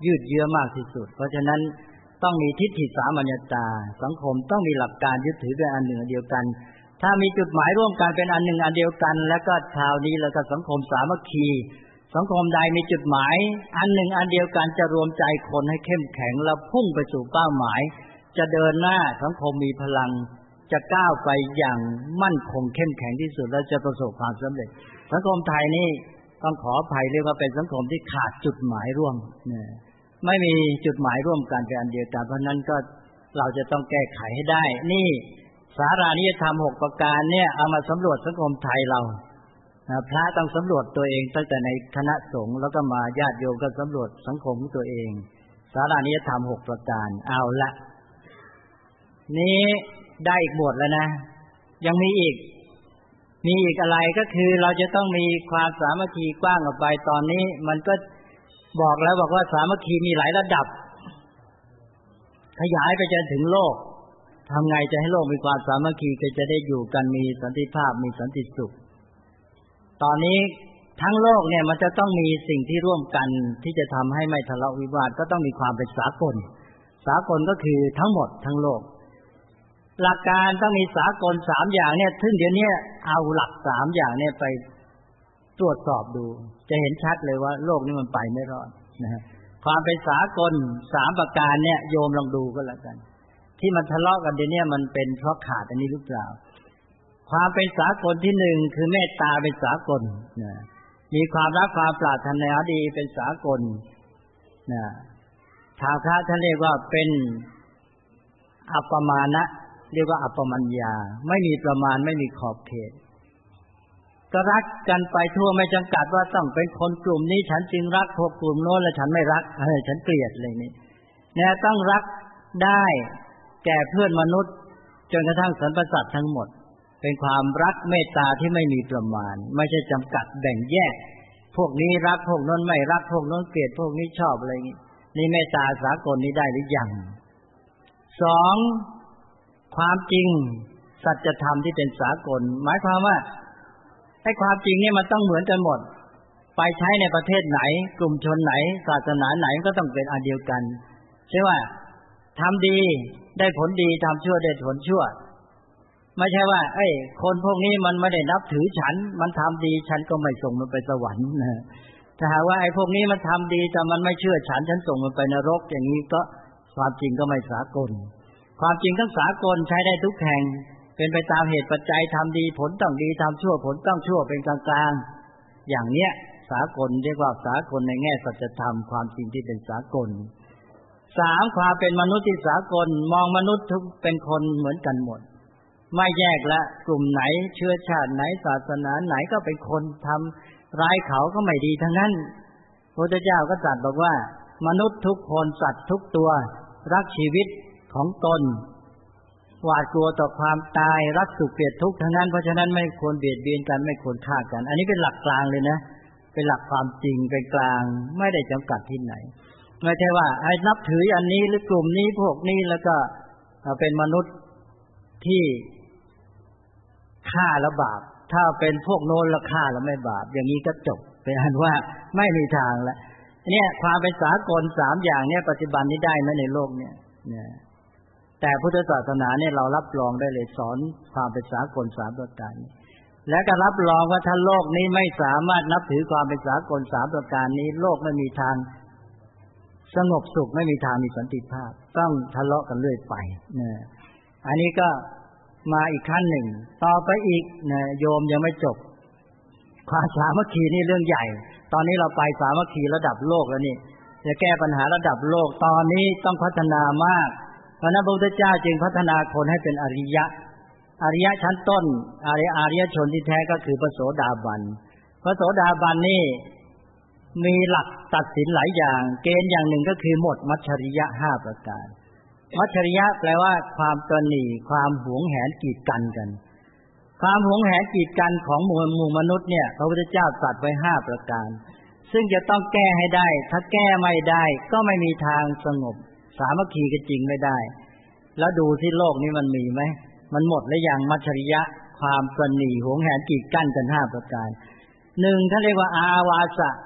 ยืดเยื้อมากที่สุดเพราะฉะนั้นต้องมีทิฏฐิสามัญญตาสังคมต้องมีหลักการยึดถือเป็นอันหนึ่งอันเดียวกันถ้ามีจุดหมายร่วมกันเป็นอันหนึ่งอันเดียวกันแล้วก็ชาวนี้แล้วก็สังคมสามัคคีสังคมใดมีจุดหมายอันหนึ่งอันเดียวกันจะรวมใจคนให้เข้มแข็งและพุ่งไปสู่เป้าหมายจะเดินหน้าสังคมมีพลังจะก้าวไปอย่างมั่นคงเข้มแข็งที่สุดและจะประสบความสำเร็จสังคมไทยนี่ต้องขออภัยเรียกว่าเป็นสังคมที่ขาดจุดหมายร่วมไม่มีจุดหมายร่วมกันเป็นอันเดียวกันเพราะนั้นก็เราจะต้องแก้ไขให้ได้นี่สารานิยธรรม6ประการเนี่ยเอามาสำรวจสังคมไทยเราพระต้องสำรวจตัวเองตั้งแต่ในคณะสงฆ์แล้วก็มาญาติโยมก็สำรวจสังคมของตัวเองสารานิยธรรม6ประการเอาละนี้ได้อีกหมวดแล้วนะยังมีอีกอะไรก็คือเราจะต้องมีความสามัคคีกว้างออกไปตอนนี้มันก็บอกว่าสามัคคีมีหลายระดับขยายไปจนถึงโลกทำไงจะให้โลกมีความสามัคคีก็จะได้อยู่กันมีสันติภาพมีสันติสุขตอนนี้ทั้งโลกเนี่ยมันจะต้องมีสิ่งที่ร่วมกันที่จะทำให้ไม่ทะเลาะวิวาทก็ต้องมีความเป็นสากลก็คือทั้งหมดทั้งโลกหลักการต้องมีสากล3อย่างเนี่ยซึ่งเดี๋ยวนี้เอาหลัก3อย่างเนี่ยไปตรวจสอบดูจะเห็นชัดเลยว่าโลกนี้มันไปไม่รอดนะฮะความเป็นสากล3ประการเนี่ยโยมลองดูก็แล้วกันที่มันทะเลาะกันเดี๋ยวนี้มันเป็นเพราะขาดอันนี้หรือเปล่าความเป็นสากลที่1คือเมตตาเป็นสากลนะมีความรักความปรารถนาดีเป็นสากลนะทางพระท่านเรียกว่าเป็นอัปปมานะเรียกว่าอัปปมัญญาไม่มีประมาณไม่มีขอบเขตก็รักกันไปทั่วไม่จำกัดว่าต้องเป็นคนกลุ่มนี้ฉันจึงรักพวกกลุ่มโน้นและฉันไม่รักฉันเกลียดอะไรนี่เนี่ยต้องรักได้แก่เพื่อนมนุษย์จนกระทั่งสรรพสัตว์ทั้งหมดเป็นความรักเมตตาที่ไม่มีประมาณไม่ใช่จำกัดแบ่งแยกพวกนี้รักพวกโน้นไม่รักพวกโน้นเกลียดพวกนี้ชอบอะไรนี่นี่เมตตาสากลนี้ได้หรือยัง2ความจริงสัจธรรมที่เป็นสากลหมายความว่าไอ้ความจริงนี่มันต้องเหมือนกันหมดไปใช้ในประเทศไหนกลุ่มชนไหนศาสนาไหนก็ต้องเป็นอันเดียวกันใช่ว่าทำดีได้ผลดีทำชั่วได้ผลชั่วไม่ใช่ว่าคนพวกนี้มันไม่ได้นับถือฉันมันทำดีฉันก็ไม่ส่งมันไปสวรรค์นะถ้าหากว่าไอ้พวกนี้มันทำดีแต่มันไม่เชื่อฉันส่งมันไปนรกอย่างนี้ก็ความจริงก็ไม่สากลความจริงทั้งสากลใช้ได้ทุกแห่งเป็นไปตามเหตุปัจจัยทำดีผลต้องดีทำชั่วผลต้องชั่วเป็นกลางๆอย่างเนี้ยสากลเรียกว่าสากลในแง่สัจธรรมความจริงที่เป็นสากล3ความเป็นมนุษย์ที่สากลมองมนุษย์ทุกเป็นคนเหมือนกันหมดไม่แยกละกลุ่มไหนเชื้อชาติไหนศาสนาไหนก็เป็นคนทำร้ายเขาก็ไม่ดีทั้งนั้นพระพุทธเจ้าก็ตรัสบอกว่ามนุษย์ทุกคนสัตว์ทุกตัวรักชีวิตของตนหวาดกลัวต่อความตายรักสุขเกลียดทุกข์ทั้งนั้นเพราะฉะนั้นไม่ควรเบียดเบียนกันไม่ควรฆ่ากันอันนี้เป็นหลักกลางเลยนะเป็นหลักความจริงเป็นกลางไม่ได้จำกัดที่ไหนไม่ใช่ว่าไอ้นับถืออันนี้หรือกลุ่มนี้พวกนี้แล้วก็เป็นมนุษย์ที่ฆ่าแล้วบาปถ้าเป็นพวกโน้นแล้วฆ่าแล้วไม่บาปอย่างนี้ก็จบเป็นอันว่าไม่มีทางแล้วเนี่ยความเป็นสากล3อย่างเนี่ยปัจจุบันนี้ได้ไหมในโลกเนี่ยแต่พุทธศาสนาเนี่ยเรารับรองได้เลยสอนความเป็นสากล3ประการและก็รับรองว่าถ้าโลกนี้ไม่สามารถนับถือความเป็นสากล3ประการนี้โลกไม่มีทางสงบสุขไม่มีทางมีสันติภาพต้องทะเลาะกันเรื่อยไปอันนี้ก็มาอีกขั้นหนึ่งต่อไปอีกโยมยังไม่จบความสามัคคีนี่เรื่องใหญ่ตอนนี้เราไปสามัคคีระดับโลกแล้วนี่จะแก้ปัญหาระดับโลกตอนนี้ต้องพัฒนามากเพราะนั้นพระพุทธเจ้าจึงพัฒนาคนให้เป็นอริยะชั้นต้นอริยชนที่แท้ก็คือพระโสดาบันพระโสดาบันนี่มีหลักตัดสินหลายอย่างเกณฑ์อย่างหนึ่งก็คือหมดมัจฉริยะ5ประการมัจฉริยะแปลว่าความตนีความหวงแหนกีดกันความหวงแหนกีดกันของหมู่มนุษย์เนี่ยพระพุทธเจ้าตรัสไว้5ประการซึ่งจะต้องแก้ให้ได้ถ้าแก้ไม่ได้ก็ไม่มีทางสงบสามัคคีกันจริงไม่ได้แล้วดูที่โลกนี้มันมีไหมมันหมดแล้วอย่างมัจฉริยะความตนีหวงแหนกีดกันกัน5ประการ1ท่านเรียกว่าอาวาสะ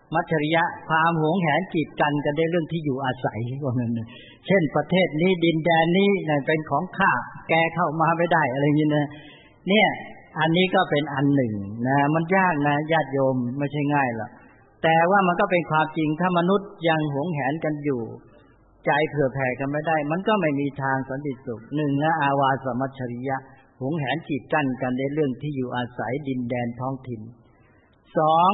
มัจฉริยะความหวงแหนกีดกันกันได้เรื่องที่อยู่อาศัยว่างั้นเช่นประเทศนี้ดินแดนนี้เป็นของข้าแกเข้ามาไม่ได้อะไรอย่างนี้นะเนี่ยอันนี้ก็เป็นอันหนึ่งนะมันยากนะญาติโยมไม่ใช่ง่ายหรอกแต่ว่ามันก็เป็นความจริงถ้ามนุษย์ยังหวงแหนกันอยู่ใจเผื่อแผ่กันไม่ได้มันก็ไม่มีทางสันติสุขหนึ่งนะอาวาสมัจฉริยะหวงแหนกีดกันกันในเรื่องที่อยู่อาศัยดินแดนท้องถิ่นสอง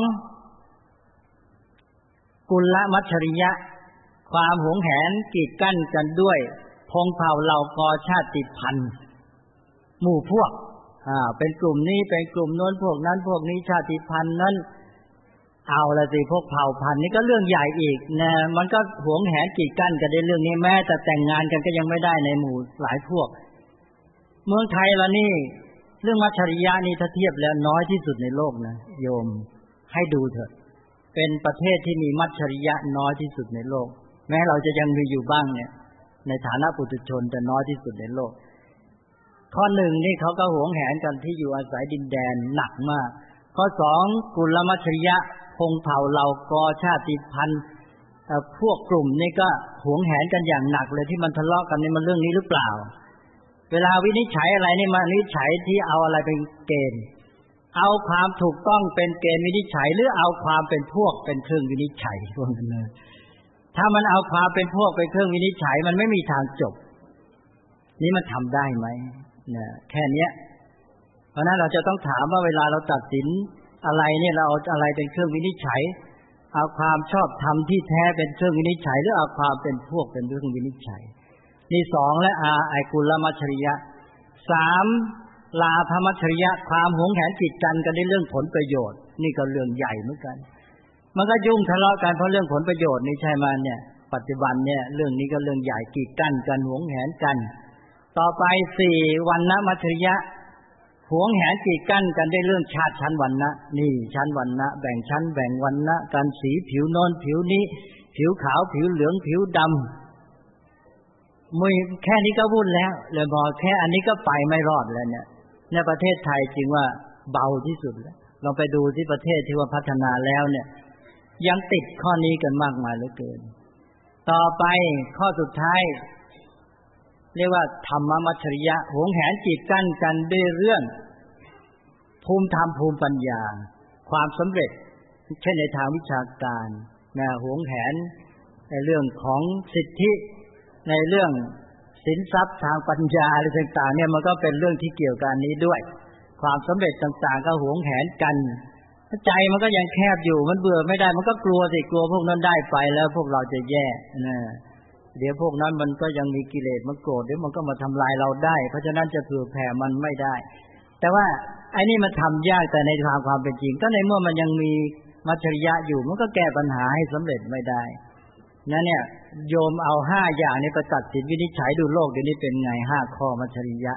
กุลมัจฉริยะความหวงแหนกีดกันกันด้วยพงเผ่าเหล่ากอชาติพันธุ์หมู่พวกเป็นกลุ่มนี้เป็นกลุ่มโน้นพวกนั้นพวกนี้ชาติพันธุ์นั้นเอาละสิพวกเผ่าพันธุ์นี้ก็เรื่องใหญ่อีกนะมันก็หวงแหนกีดกันกันในเรื่องนี้แม้แต่แต่งงานกันก็ยังไม่ได้ในหมู่หลายพวกเมืองไทยละนี่เรื่องมัจฉริยะนี่ถ้าเทียบแล้วน้อยที่สุดในโลกนะโยมให้ดูเถอะเป็นประเทศที่มีมัจฉริยะน้อยที่สุดในโลกแม้เราจะยังมีอยู่บ้างเนี่ยในฐานะปุถุชนแต่น้อยที่สุดในโลกข้อหนึ่งนี่เขาก็หวงแหนกันที่อยู่อาศัยดินแดนหนักมากข้อสองกุลมัจฉริยะพงเผ่าเหล่ากอชาติพันธุ์พวกกลุ่มนี่ก็หวงแหนกันอย่างหนักเลยที่มันทะเลาะกันนี่มันเรื่องนี้หรือเปล่าเวลาวินิจฉัยอะไรนี่มาวินิจฉัยที่เอาอะไรเป็นเกณฑ์เอาความถูกต้องเป็นเกณฑ์วินิจฉัยหรือเอาความเป็นพวกเป็นเครื่องวินิจฉัยพวกนั้นเลยถ้ามันเอาความเป็นพวกเป็นเครื่องวินิจฉัยมันไม่มีทางจบนี่มันทำได้ไหมเนี่ยแค่เนี้ยเพราะนั้นเราจะต้องถามว่าเวลาเราตัดสินอะไรเนี่ยเราเอาอะไรเป็นเครื่องวินิจฉัยเอาความชอบธรรมที่แท้เป็นเครื่องวินิจฉัยหรือเอาความเป็นพวกเป็นเครื่องวินิจฉัยนี่สองและไอกุลมัจฉริยะสามลาภมัจฉริยะความหวงแหนกีดกันกันในเรื่องผลประโยชน์นี่ก็เรื่องใหญ่เหมือนกันมันก็ยุ่งทะเลาะกันเพราะเรื่องผลประโยชน์นี่ใช่ไหมเนี่ยปัจจุบันเนี่ยเรื่องนี้ก็เรื่องใหญ่กีดกันหวงแหนกันต่อไปสี่วรรณมัจฉริยะหวงแหนกีดกันได้เรื่องชาติชั้นวรรณะนี่ชั้นวรรณะแบ่งชั้นแบ่งวรรณะการสีผิวโน้นผิวนี้ผิวขาวผิวเหลืองผิวดำมือแค่นี้ก็วุ่นแล้วเลยบอกแค่อันนี้ก็ไปไม่รอดแล้วเนี่ยในประเทศไทยจริงว่าเบาที่สุดแล้วลองไปดูที่ประเทศที่ว่าพัฒนาแล้วเนี่ยยังติดข้อนี้กันมากมายเหลือเกินต่อไปข้อสุดท้ายเรียกว่าธรรมมัจฉริยะหวงแหนกีดกันกันด้วยเรื่องภูมิธรรมภูมิปัญญาความสำเร็จเช่นในทางวิชาการนะหวงแหนในเรื่องของสิทธิในเรื่องสินทรัพย์ทางปัญญาอะไรต่างๆเนี่ยมันก็เป็นเรื่องที่เกี่ยวกับนี้ด้วยความสำเร็จต่างๆก็หวงแหนกันใจมันก็ยังแคบอยู่มันเบื่อไม่ได้มันก็กลัวสิกลัวพวกนั้นได้ไปแล้วพวกเราจะแย่นะเดี๋ยวพวกนั้นมันก็ยังมีกิเลสมันโกรธเดี๋ยวมันก็มาทำลายเราได้เพราะฉะนั้นจะเผื่อแผ่มันไม่ได้แต่ว่าไอ้นี่มันทำยากแต่ในทางความเป็นจริงก็ในเมื่อมันยังมีมัจฉริยะอยู่มันก็แก้ปัญหาให้สำเร็จไม่ได้นั่นเนี่ยโยมเอา5อย่างนี้ไปตัดสินวินิจฉัยดูโลกเดี๋ยวนี้เป็นไง5ข้อมัจฉริยะ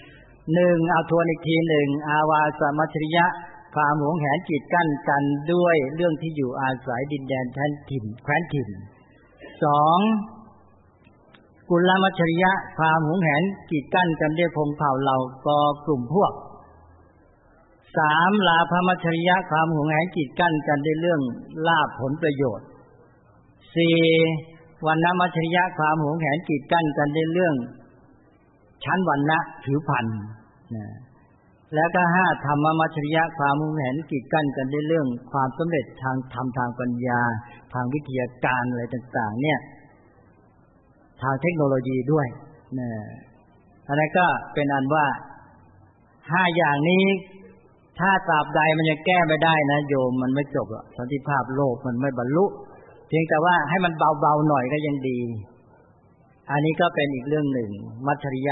1เอาทวนอีกที1อาวาสมัจฉริยะความหวงแหนกีดกันกันด้วยเรื่องที่อยู่อาศัยดินแดนแผ่นถิ่นแคว้นถิ่น2กุลมัจฉริยะความหวงแหนกีดกันกันด้วยพงเผ่าเหล่ากอกลุ่มพวก3ลาภมัจฉริยะความหวงแหนกีดกันกันด้วยเรื่องลาภผลประโยชน์4วรรณมัจฉริยะความหวงแหนกีดกันกันด้วยเรื่องชั้นวรรณะผิวพรรณแล้วก็5ธรรมมัจฉริยะความหวงแหนกีดกันกันด้วยเรื่องความสำเร็จทางธรรมทางปัญญาทางวิทยาการอะไรต่างๆเนี่ยทางเทคโนโลยีด้วยอันนั้นก็เป็นอันว่า5อย่างนี้ถ้าตราบใดมันยังแก้ไม่ได้นะโยมมันไม่จบหรอกสันติภาพโลกมันไม่บรรลุเพียงแต่ว่าให้มันเบาๆหน่อยก็ยังดีอันนี้ก็เป็นอีกเรื่องหนึ่งมัจฉริยะ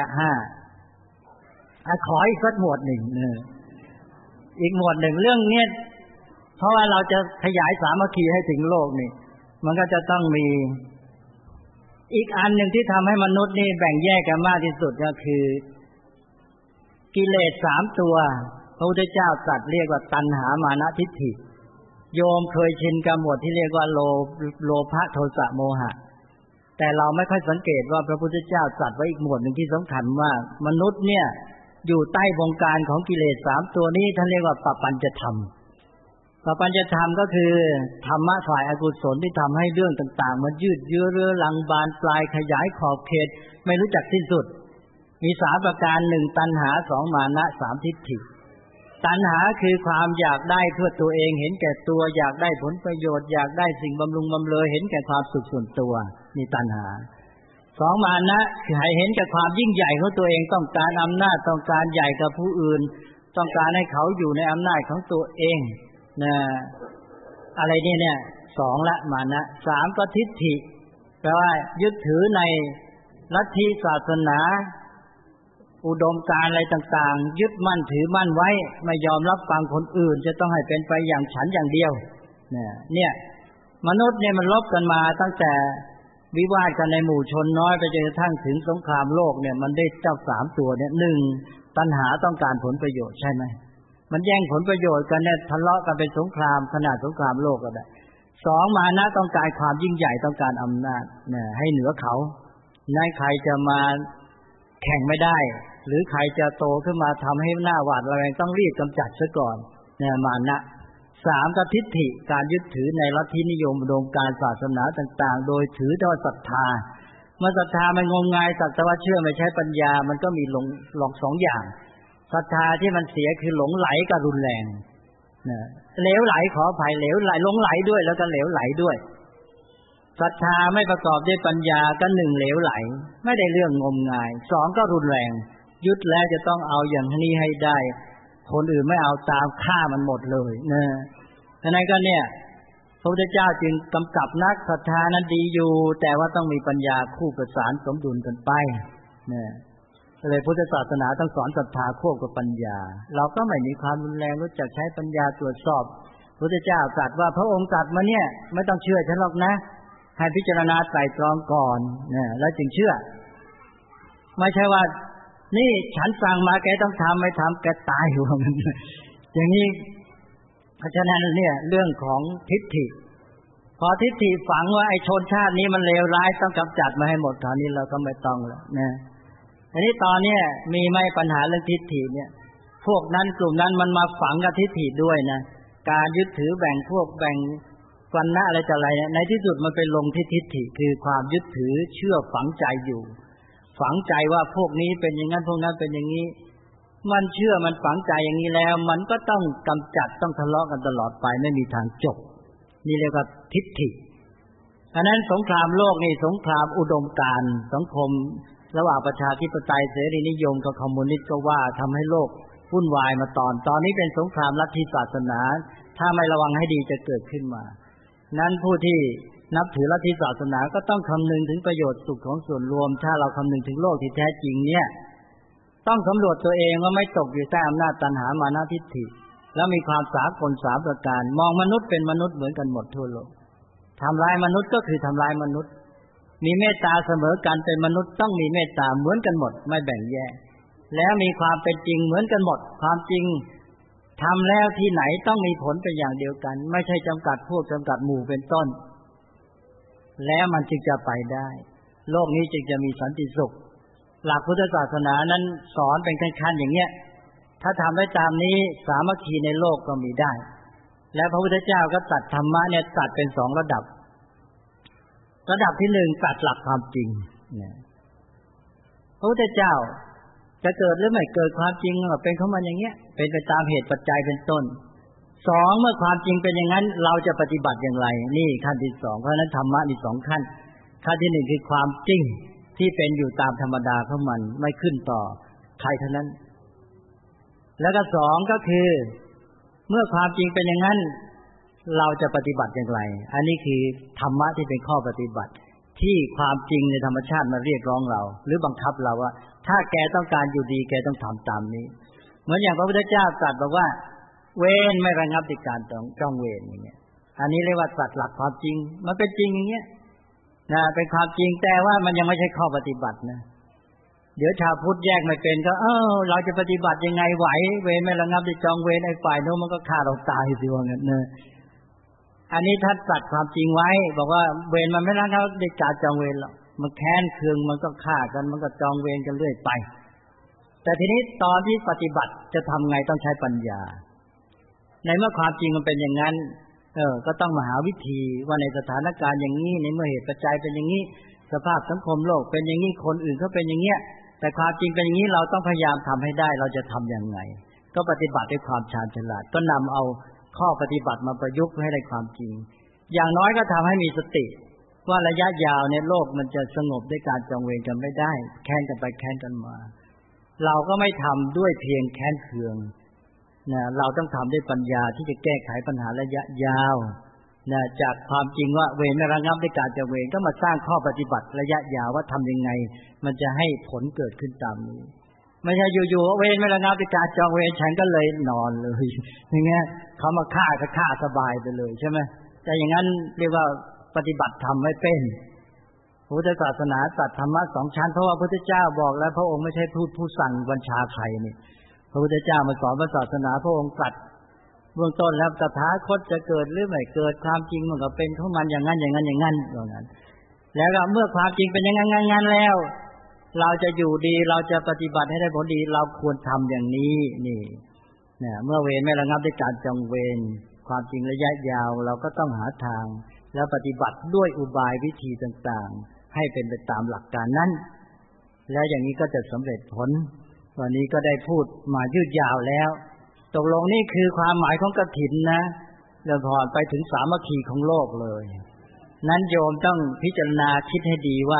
5ขออีกสักหมวดหนึ่งอีกหมวดหนึ่งเรื่องนี้เพราะว่าเราจะขยายสามัคคีให้ถึงโลกนี่มันก็จะต้องมีอีกอันหนึ่งที่ทำให้มนุษย์นี่แบ่งแยกกันมากที่สุดก็คือกิเลส3ตัวพระพุทธเจ้าตรัสเรียกว่าตัณหามานะทิฏฐิโยมเคยชินกับหมวดที่เรียกว่าโลภะโทสะโมหะแต่เราไม่ค่อยสังเกตว่าพระพุทธเจ้าตรัสไว้อีกหมวดหนึ่งที่สำคัญว่ามนุษย์เนี่ยอยู่ใต้บงการของกิเลส3ตัวนี้ท่านเรียกว่าปปัญจธรรมปปัญญธรรมก็คือธรรมะฝ่ายอกุศลที่ทำให้เรื่องต่างๆมันยืดเยื้อเรื้อรังบานปลายขยายขอบเขตไม่รู้จักสิ้นสุดมี3ประการ1ตัณหา2มานะ3ทิฏฐิตัณหาคือความอยากได้เพื่อตัวเองเห็นแก่ตัวอยากได้ผลประโยชน์อยากได้สิ่งบำรุงบำเรอเห็นแก่ความสุขส่วนตัวนี่ตัณหา2มานะคือให้เห็นแก่ความยิ่งใหญ่ของตัวเองต้องการอำนาจต้องการใหญ่กับผู้อื่นต้องการให้เขาอยู่ในอำนาจของตัวเองนะอะไรเนี่ย2ละมานะ3ก็ทิฏฐิแปลว่ายึดถือในลัทธิศาสนาอุดมการณ์อะไรต่างๆยึดมั่นถือมั่นไว้ไม่ยอมรับฟังคนอื่นจะต้องให้เป็นไปอย่างฉันอย่างเดียวเนี่ยมนุษย์เนี่ยมันลบกันมาตั้งแต่วิวาทกันในหมู่ชนน้อยไปจนกระทั่งถึงสงครามโลกเนี่ยมันได้เจ้า3ตัวเนี่ย1ตัณหาต้องการผลประโยชน์ใช่ไหมมันแย่งผลประโยชน์กันเนี่ยทะเลาะกันเป็นสงครามขนาดสงครามโลกก็ได้2มานะต้องการความยิ่งใหญ่ต้องการอำนาจให้เหนือเขานายใครจะมาแข่งไม่ได้หรือใครจะโตขึ้นมาทำให้หน้าหวาดระแวงต้องรีบกำจัดซะก่อนมานะ3ก็ทิฏฐิการยึดถือในลัทธินิยมอุดมการณ์ศาสนาต่างๆโดยถือด้วยศรัทธาเมื่อศรัทธามันงมงายสักแต่ว่าเชื่อไม่ใช้ปัญญามันก็มีหลง2อย่างศรัทธาที่มันเสียคือหลงไหลกับรุนแรงเหลวไหลขออภัยเหลวไหลหลงไหลด้วยแล้วก็เหลวไหลด้วยศรัทธาไม่ประกอบด้วยปัญญาก็1เหลวไหลไม่ได้เรื่องงมงาย2ก็รุนแรงยึดแล้วจะต้องเอาอย่างนี้ให้ได้คนอื่นไม่เอาตามฆ่ามันหมดเลยฉะนั้นก็เนี่ยพระพุทธเจ้าจึงกำกับนักศรัทธานั้นดีอยู่แต่ว่าต้องมีปัญญาคู่ประสานสมดุลกันไปเลยพุทธศาสนาต้องสอนศรัทธาควบกับปัญญาเราก็ไม่มีความรุนแรงรู้จักใช้ปัญญาตรวจสอบพระพุทธเจ้าตรัสว่าพระองค์ตรัสมาเนี่ยไม่ต้องเชื่อฉันหรอกนะให้พิจารณาไตร่ตรองก่อนแล้วจึงเชื่อไม่ใช่ว่านี่ฉันสั่งมาแกต้องทำไม่ทำแกตายอยู่อย่างนี้เพราะฉะนั้นเนี่ยเรื่องของทิฏฐิพอทิฏฐิฝังว่าไอ้ชนชาตินี้มันเลวร้ายต้องกำจัดมาให้หมดตอนนี้เราก็ไม่ต้องแล้วอันนี้ตอนนี้มีไหมปัญหาเรื่องทิฏฐิเนี่ยพวกนั้นกลุ่มนั้นมันมาฝังกับทิฏฐิด้วยนะการยึดถือแบ่งพวกแบ่งวันนะอะไรจะอะไรในที่สุดมันไปลงที่ทิฏฐิคือความยึดถือเชื่อฝังใจอยู่ฝังใจว่าพวกนี้เป็นอย่างนั้นพวกนั้นเป็นอย่างนี้มันเชื่อมันฝังใจอย่างนี้แล้วมันก็ต้องกำจัดต้องทะเลาะกันตลอดไปไม่มีทางจบนี่เรียกว่าทิฏฐิอันนั้นสงครามโลกนี่สงครามอุดมการณ์สังคมระหว่างประชาธิปไตยเสรีนิยมกับคอมมิวนิสต์ก็ว่าทำให้โลกวุ่นวายมาตอนนี้เป็นสงครามลัทธิศาสนาถ้าไม่ระวังให้ดีจะเกิดขึ้นมานั้นผู้ที่นับถือลัทธิศาสนาก็ต้องคำนึงถึงประโยชน์สุขของส่วนรวมถ้าเราคำนึงถึงโลกที่แท้จริงเนี่ยต้องสำรวจตัวเองว่าไม่ตกอยู่ใต้อำนาจตัณหามานะทิฏฐิแล้วมีความสากล3ประการมองมนุษย์เป็นมนุษย์เหมือนกันหมดทั่วโลกทำร้ายมนุษย์ก็คือทำร้ายมนุษย์มีเมตตาเสมอกันเป็นมนุษย์ต้องมีเมตตาเหมือนกันหมดไม่แบ่งแยกแล้วมีความเป็นจริงเหมือนกันหมดความจริงทำแล้วที่ไหนต้องมีผลเป็นอย่างเดียวกันไม่ใช่จำกัดพวกจำกัดหมู่เป็นต้นแล้วมันจึงจะไปได้โลกนี้จึงจะมีสันติสุขหลักพุทธศาสนานั้นสอนเป็นขั้นๆอย่างเงี้ยถ้าทำได้ตามนี้สามัคคีในโลกก็มีได้และพระพุทธเจ้าก็ตรัสธรรมะเนี่ยตรัสเป็น2ระดับที่1ตรัสหลักความจริงพระพุทธเจ้าจะเกิดหรือไม่เกิดความจริงเป็นของมันอย่างเงี้ยเป็นไปตามเหตุปัจจัยเป็นต้น2เมื่อความจริงเป็นอย่างนั้นเราจะปฏิบัติอย่างไรนี่ขั้นที่2เพราะฉะนั้นธรรมะมี2ขั้นขั้นที่1คือความจริงที่เป็นอยู่ตามธรรมดาของมันไม่ขึ้นต่อใครเท่านั้นแล้วก็2ก็คือเมื่อความจริงเป็นอย่างนั้นเราจะปฏิบัติอย่างไรอันนี้คือธรรมะที่เป็นข้อปฏิบัติที่ความจริงในธรรมชาติมาเรียกร้องเราหรือบังคับเราว่าถ้าแกต้องการอยู่ดีแกต้องทำตามนี้เหมือนอย่างพระพุทธเจ้าตรัสบอกว่าเวรไม่ระงับด้วยการจ้องเวรอย่างเงี้ยอันนี้เรียกว่าตรัสหลักความจริงมันเป็นจริงอย่างเงี้ยเป็นความจริงแต่ว่ามันยังไม่ใช่ข้อปฏิบัตินะเดี๋ยวชาวพุทธแยกไม่เป็นก็เราจะปฏิบัติยังไงไหวเวรไม่ระงับด้วยจองเวรไอ้ฝ่ายโน้นมันก็ฆ่าเราตายสิว่างั้นนะอันนี้ท่านตรัสความจริงไว้บอกว่าเวรมันไม่ระงับด้วยการจองเวรหรอกมันแค้นเคืองมันก็ฆ่ากันมันก็จองเวรกันเรื่อยไปแต่ทีนี้ตอนที่ปฏิบัติจะทำไงต้องใช้ปัญญาในเมื่อความจริงมันเป็นอย่างนั้นก็ต้องมาหาวิธีว่าในสถานการณ์อย่างนี้ในเมื่อเหตุปัจจัยเป็นอย่างนี้สภาพสังคมโลกเป็นอย่างนี้คนอื่นเขาเป็นอย่างเงี้ยแต่ความจริงเป็นอย่างนี้เราต้องพยายามทำให้ได้เราจะทำอย่างไงก็ปฏิบัติด้วยความชาญฉลาดก็นำเอาข้อปฏิบัติมาประยุกต์ให้ได้ความจริงอย่างน้อยก็ทำให้มีสติว่าระยะยาวในโลกมันจะสงบด้วยการจองเวรกันไม่ได้แค้นกันไปแค้นกันมาเราก็ไม่ทำด้วยเพียงแค้นเคืองนะเราต้องทำด้วยปัญญาที่จะแก้ไขปัญหาระยะยาวนะจากความจริงว่าเวรไม่ระงับด้วยการจองเวรก็มาสร้างข้อปฏิบัติระยะยาวว่าทำยังไงมันจะให้ผลเกิดขึ้นตามนี้ไม่ใช่อยู่ๆเวรไม่ระงับด้วยการจองเวรฉันก็เลยนอนเลยอย่างเงี้ยเขามาฆ่าก็ฆ่าสบายไปเลยใช่ไหมแต่อย่างนั้นเรียกว่าปฏิบัติธรรมไม่เป็นพุทธศาสนาตรัสธรรมะสองชั้นเพราะว่าพระพุทธเจ้าบอกแล้วพระองค์ไม่ใช่ผู้สั่งบัญชาใครนี่พระพุทธเจ้ามาสอนพระศาสนาพระองค์ตรัสเบื้องต้นแล้วตถาคตจะเกิดหรือไม่เกิดความจริงมันก็เป็นของมันอย่างนั้นอย่างนั้นอย่างนั้นอย่างนั้นแล้วก็เมื่อความจริงเป็นอย่างนั้นงั้นแล้วเราจะอยู่ดีเราจะปฏิบัติให้ได้ผลดีเราควรทำอย่างนี้นี่เนี่ยเมื่อเวรไม่ระงับด้วยการจองเวรความจริงระยะยาวเราก็ต้องหาทางแล้วปฏิบัติด้วยอุบายวิธีต่างๆให้เป็นไปตามหลักการนั้นแล้วอย่างนี้ก็จะสำเร็จผลวันนี้ก็ได้พูดมายืดยาวแล้วตกลงนี่คือความหมายของกฐินนะแล้วพอไปถึงสามัคคีของโลกเลยนั้นโยมต้องพิจารณาคิดให้ดีว่า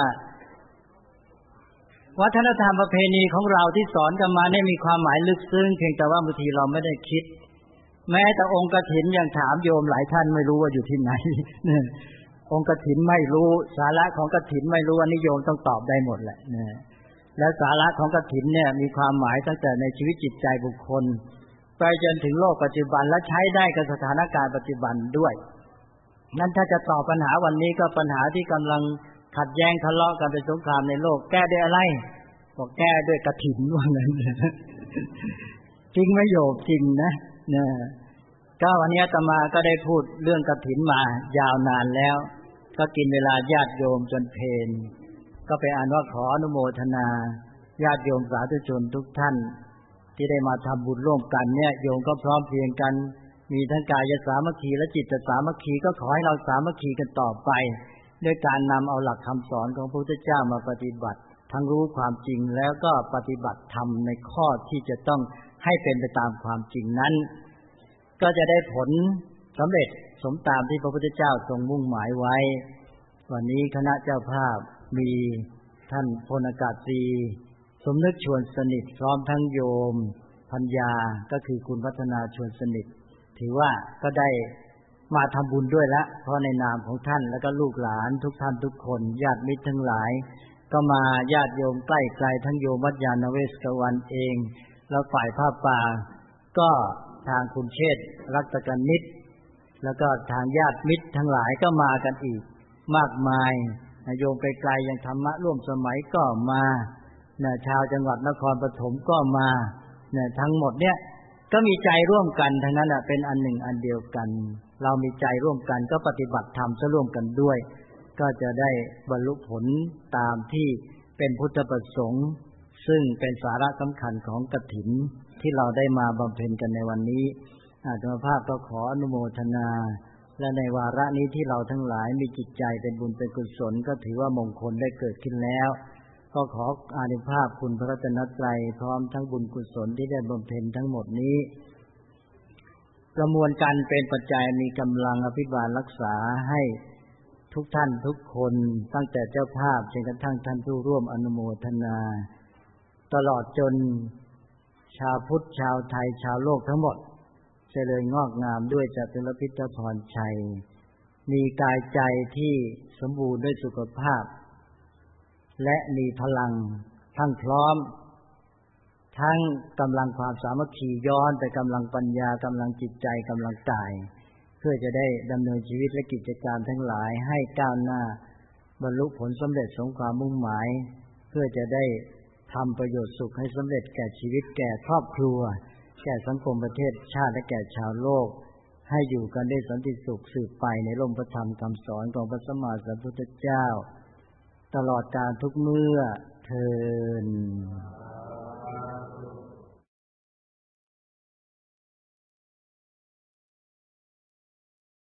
วัฒนธรรมประเพณีของเราที่สอนกันมาเนี่ยมีความหมายลึกซึ้งเพียงแต่ว่าบางทีเราไม่ได้คิดแม้แต่องค์กฐินยังถามโยมหลายท่านไม่รู้ว่าอยู่ที่ไหนองค์กฐินไม่รู้สาระของกฐินไม่รู้อันนี้โยมต้องตอบได้หมดแหละแล้วสาระของกฐินเนี่ยมีความหมายตั้งแต่ในชีวิตจิตใจบุคคลไปจนถึงโลกปัจจุบันและใช้ได้กับสถานการณ์ปัจจุบันด้วยนั้นถ้าจะตอบปัญหาวันนี้ก็ปัญหาที่กำลังขัดแย้งทะเลาะกันเป็นสงครามในโลกแก้ด้วยอะไรบอกแก้ด้วยกฐินว่างั้นจริงไหมโยมจริงนะก็วันนี้อาตมาก็ได้พูดเรื่องกฐินมายาวนานแล้วก็กินเวลาญาติโยมจนเพลก็ไปอ่านว่าขออนุโมทนาญาติโยมสาธุชนทุกท่านที่ได้มาทำบุญร่วมกันเนี่ยโยมก็พร้อมเพรียงกันมีทั้งกายสามัคคีและจิตสามัคคีก็ขอให้เราสามัคคีกันต่อไปด้วยการนำเอาหลักคำสอนของพระพุทธเจ้ามาปฏิบัติทั้งรู้ความจริงแล้วก็ปฏิบัติธรรมในข้อที่จะต้องให้เป็นไปตามความจริงนั้นก็จะได้ผลสำเร็จสมตามที่พระพุทธเจ้าทรงมุ่งหมายไว้วันนี้คณะเจ้าภาพมีท่านพลอากาศตรีสมนึกชวนสนิทพร้อมทั้งโยมปัญญาก็คือคุณพัฒนาชวนสนิทถือว่าก็ได้มาทำบุญด้วยละเพราะในนามของท่านแล้วก็ลูกหลานทุกท่านทุกคนญาติมิตรทั้งหลายก็มาญาติโยมใกล้ไกลทั้งโยมวัดยานเวศกวันเองแล้วฝ่ายผ้าป่าก็ทางคุณเชษฐ์รัตกนิษฐ์แล้วก็ทางญาติมิตรทั้งหลายก็มากันอีกมากมายโยมไปไกลอย่างธรรมะร่วมสมัยก็มาชาวจังหวัดนครปฐมก็มาทั้งหมดเนี่ยก็มีใจร่วมกันทั้งนั้นเป็นอันหนึ่งอันเดียวกันเรามีใจร่วมกันก็ปฏิบัติธรรมซะร่วมกันด้วยก็จะได้บรรลุผลตามที่เป็นพุทธประสงค์ซึ่งเป็นสาระสำคัญของกฐินที่เราได้มาบำเพ็ญกันในวันนี้อาตมาภาพก็ขออนุโมทนาและในวาระนี้ที่เราทั้งหลายมีจิตใจเป็นบุญเป็นกุศลก็ถือว่ามงคลได้เกิดขึ้นแล้วก็ขออานุภาพคุณพระรัตนตรัยพร้อมทั้งบุญกุศลที่ได้บำเพ็ญทั้งหมดนี้ประมวลกันเป็นปัจจัยมีกำลังอภิบาลรักษาให้ทุกท่านทุกคนตั้งแต่เจ้าภาพจนกระทั่งท่านผู้ร่วมอนุโมทนาตลอดจนชาวพุทธชาวไทยชาวโลกทั้งหมดเจริญงอกงามด้วยจตุรพิธพรชัยมีกายใจที่สมบูรณ์ด้วยสุขภาพและมีพลังทั้งพร้อมทั้งกำลังความสามัคคีย้อนไปกำลังปัญญากำลังจิตใจกำลังกายเพื่อจะได้ดำเนินชีวิตและกิจการทั้งหลายให้ก้าวหน้าบรรลุผลสำเร็จสมความมุ่งหมายเพื่อจะได้ทำประโยชน์สุขให้สำเร็จแก่ชีวิตแก่ครอบครัวแก่สังคมประเทศชาติและแก่ชาวโลกให้อยู่กันได้สันติสุขสืบไปในร่มพระธรรมคำสอนของพระสัมมาสัมพุทธเจ้าตลอดกาลทุกเมื่อเทอญ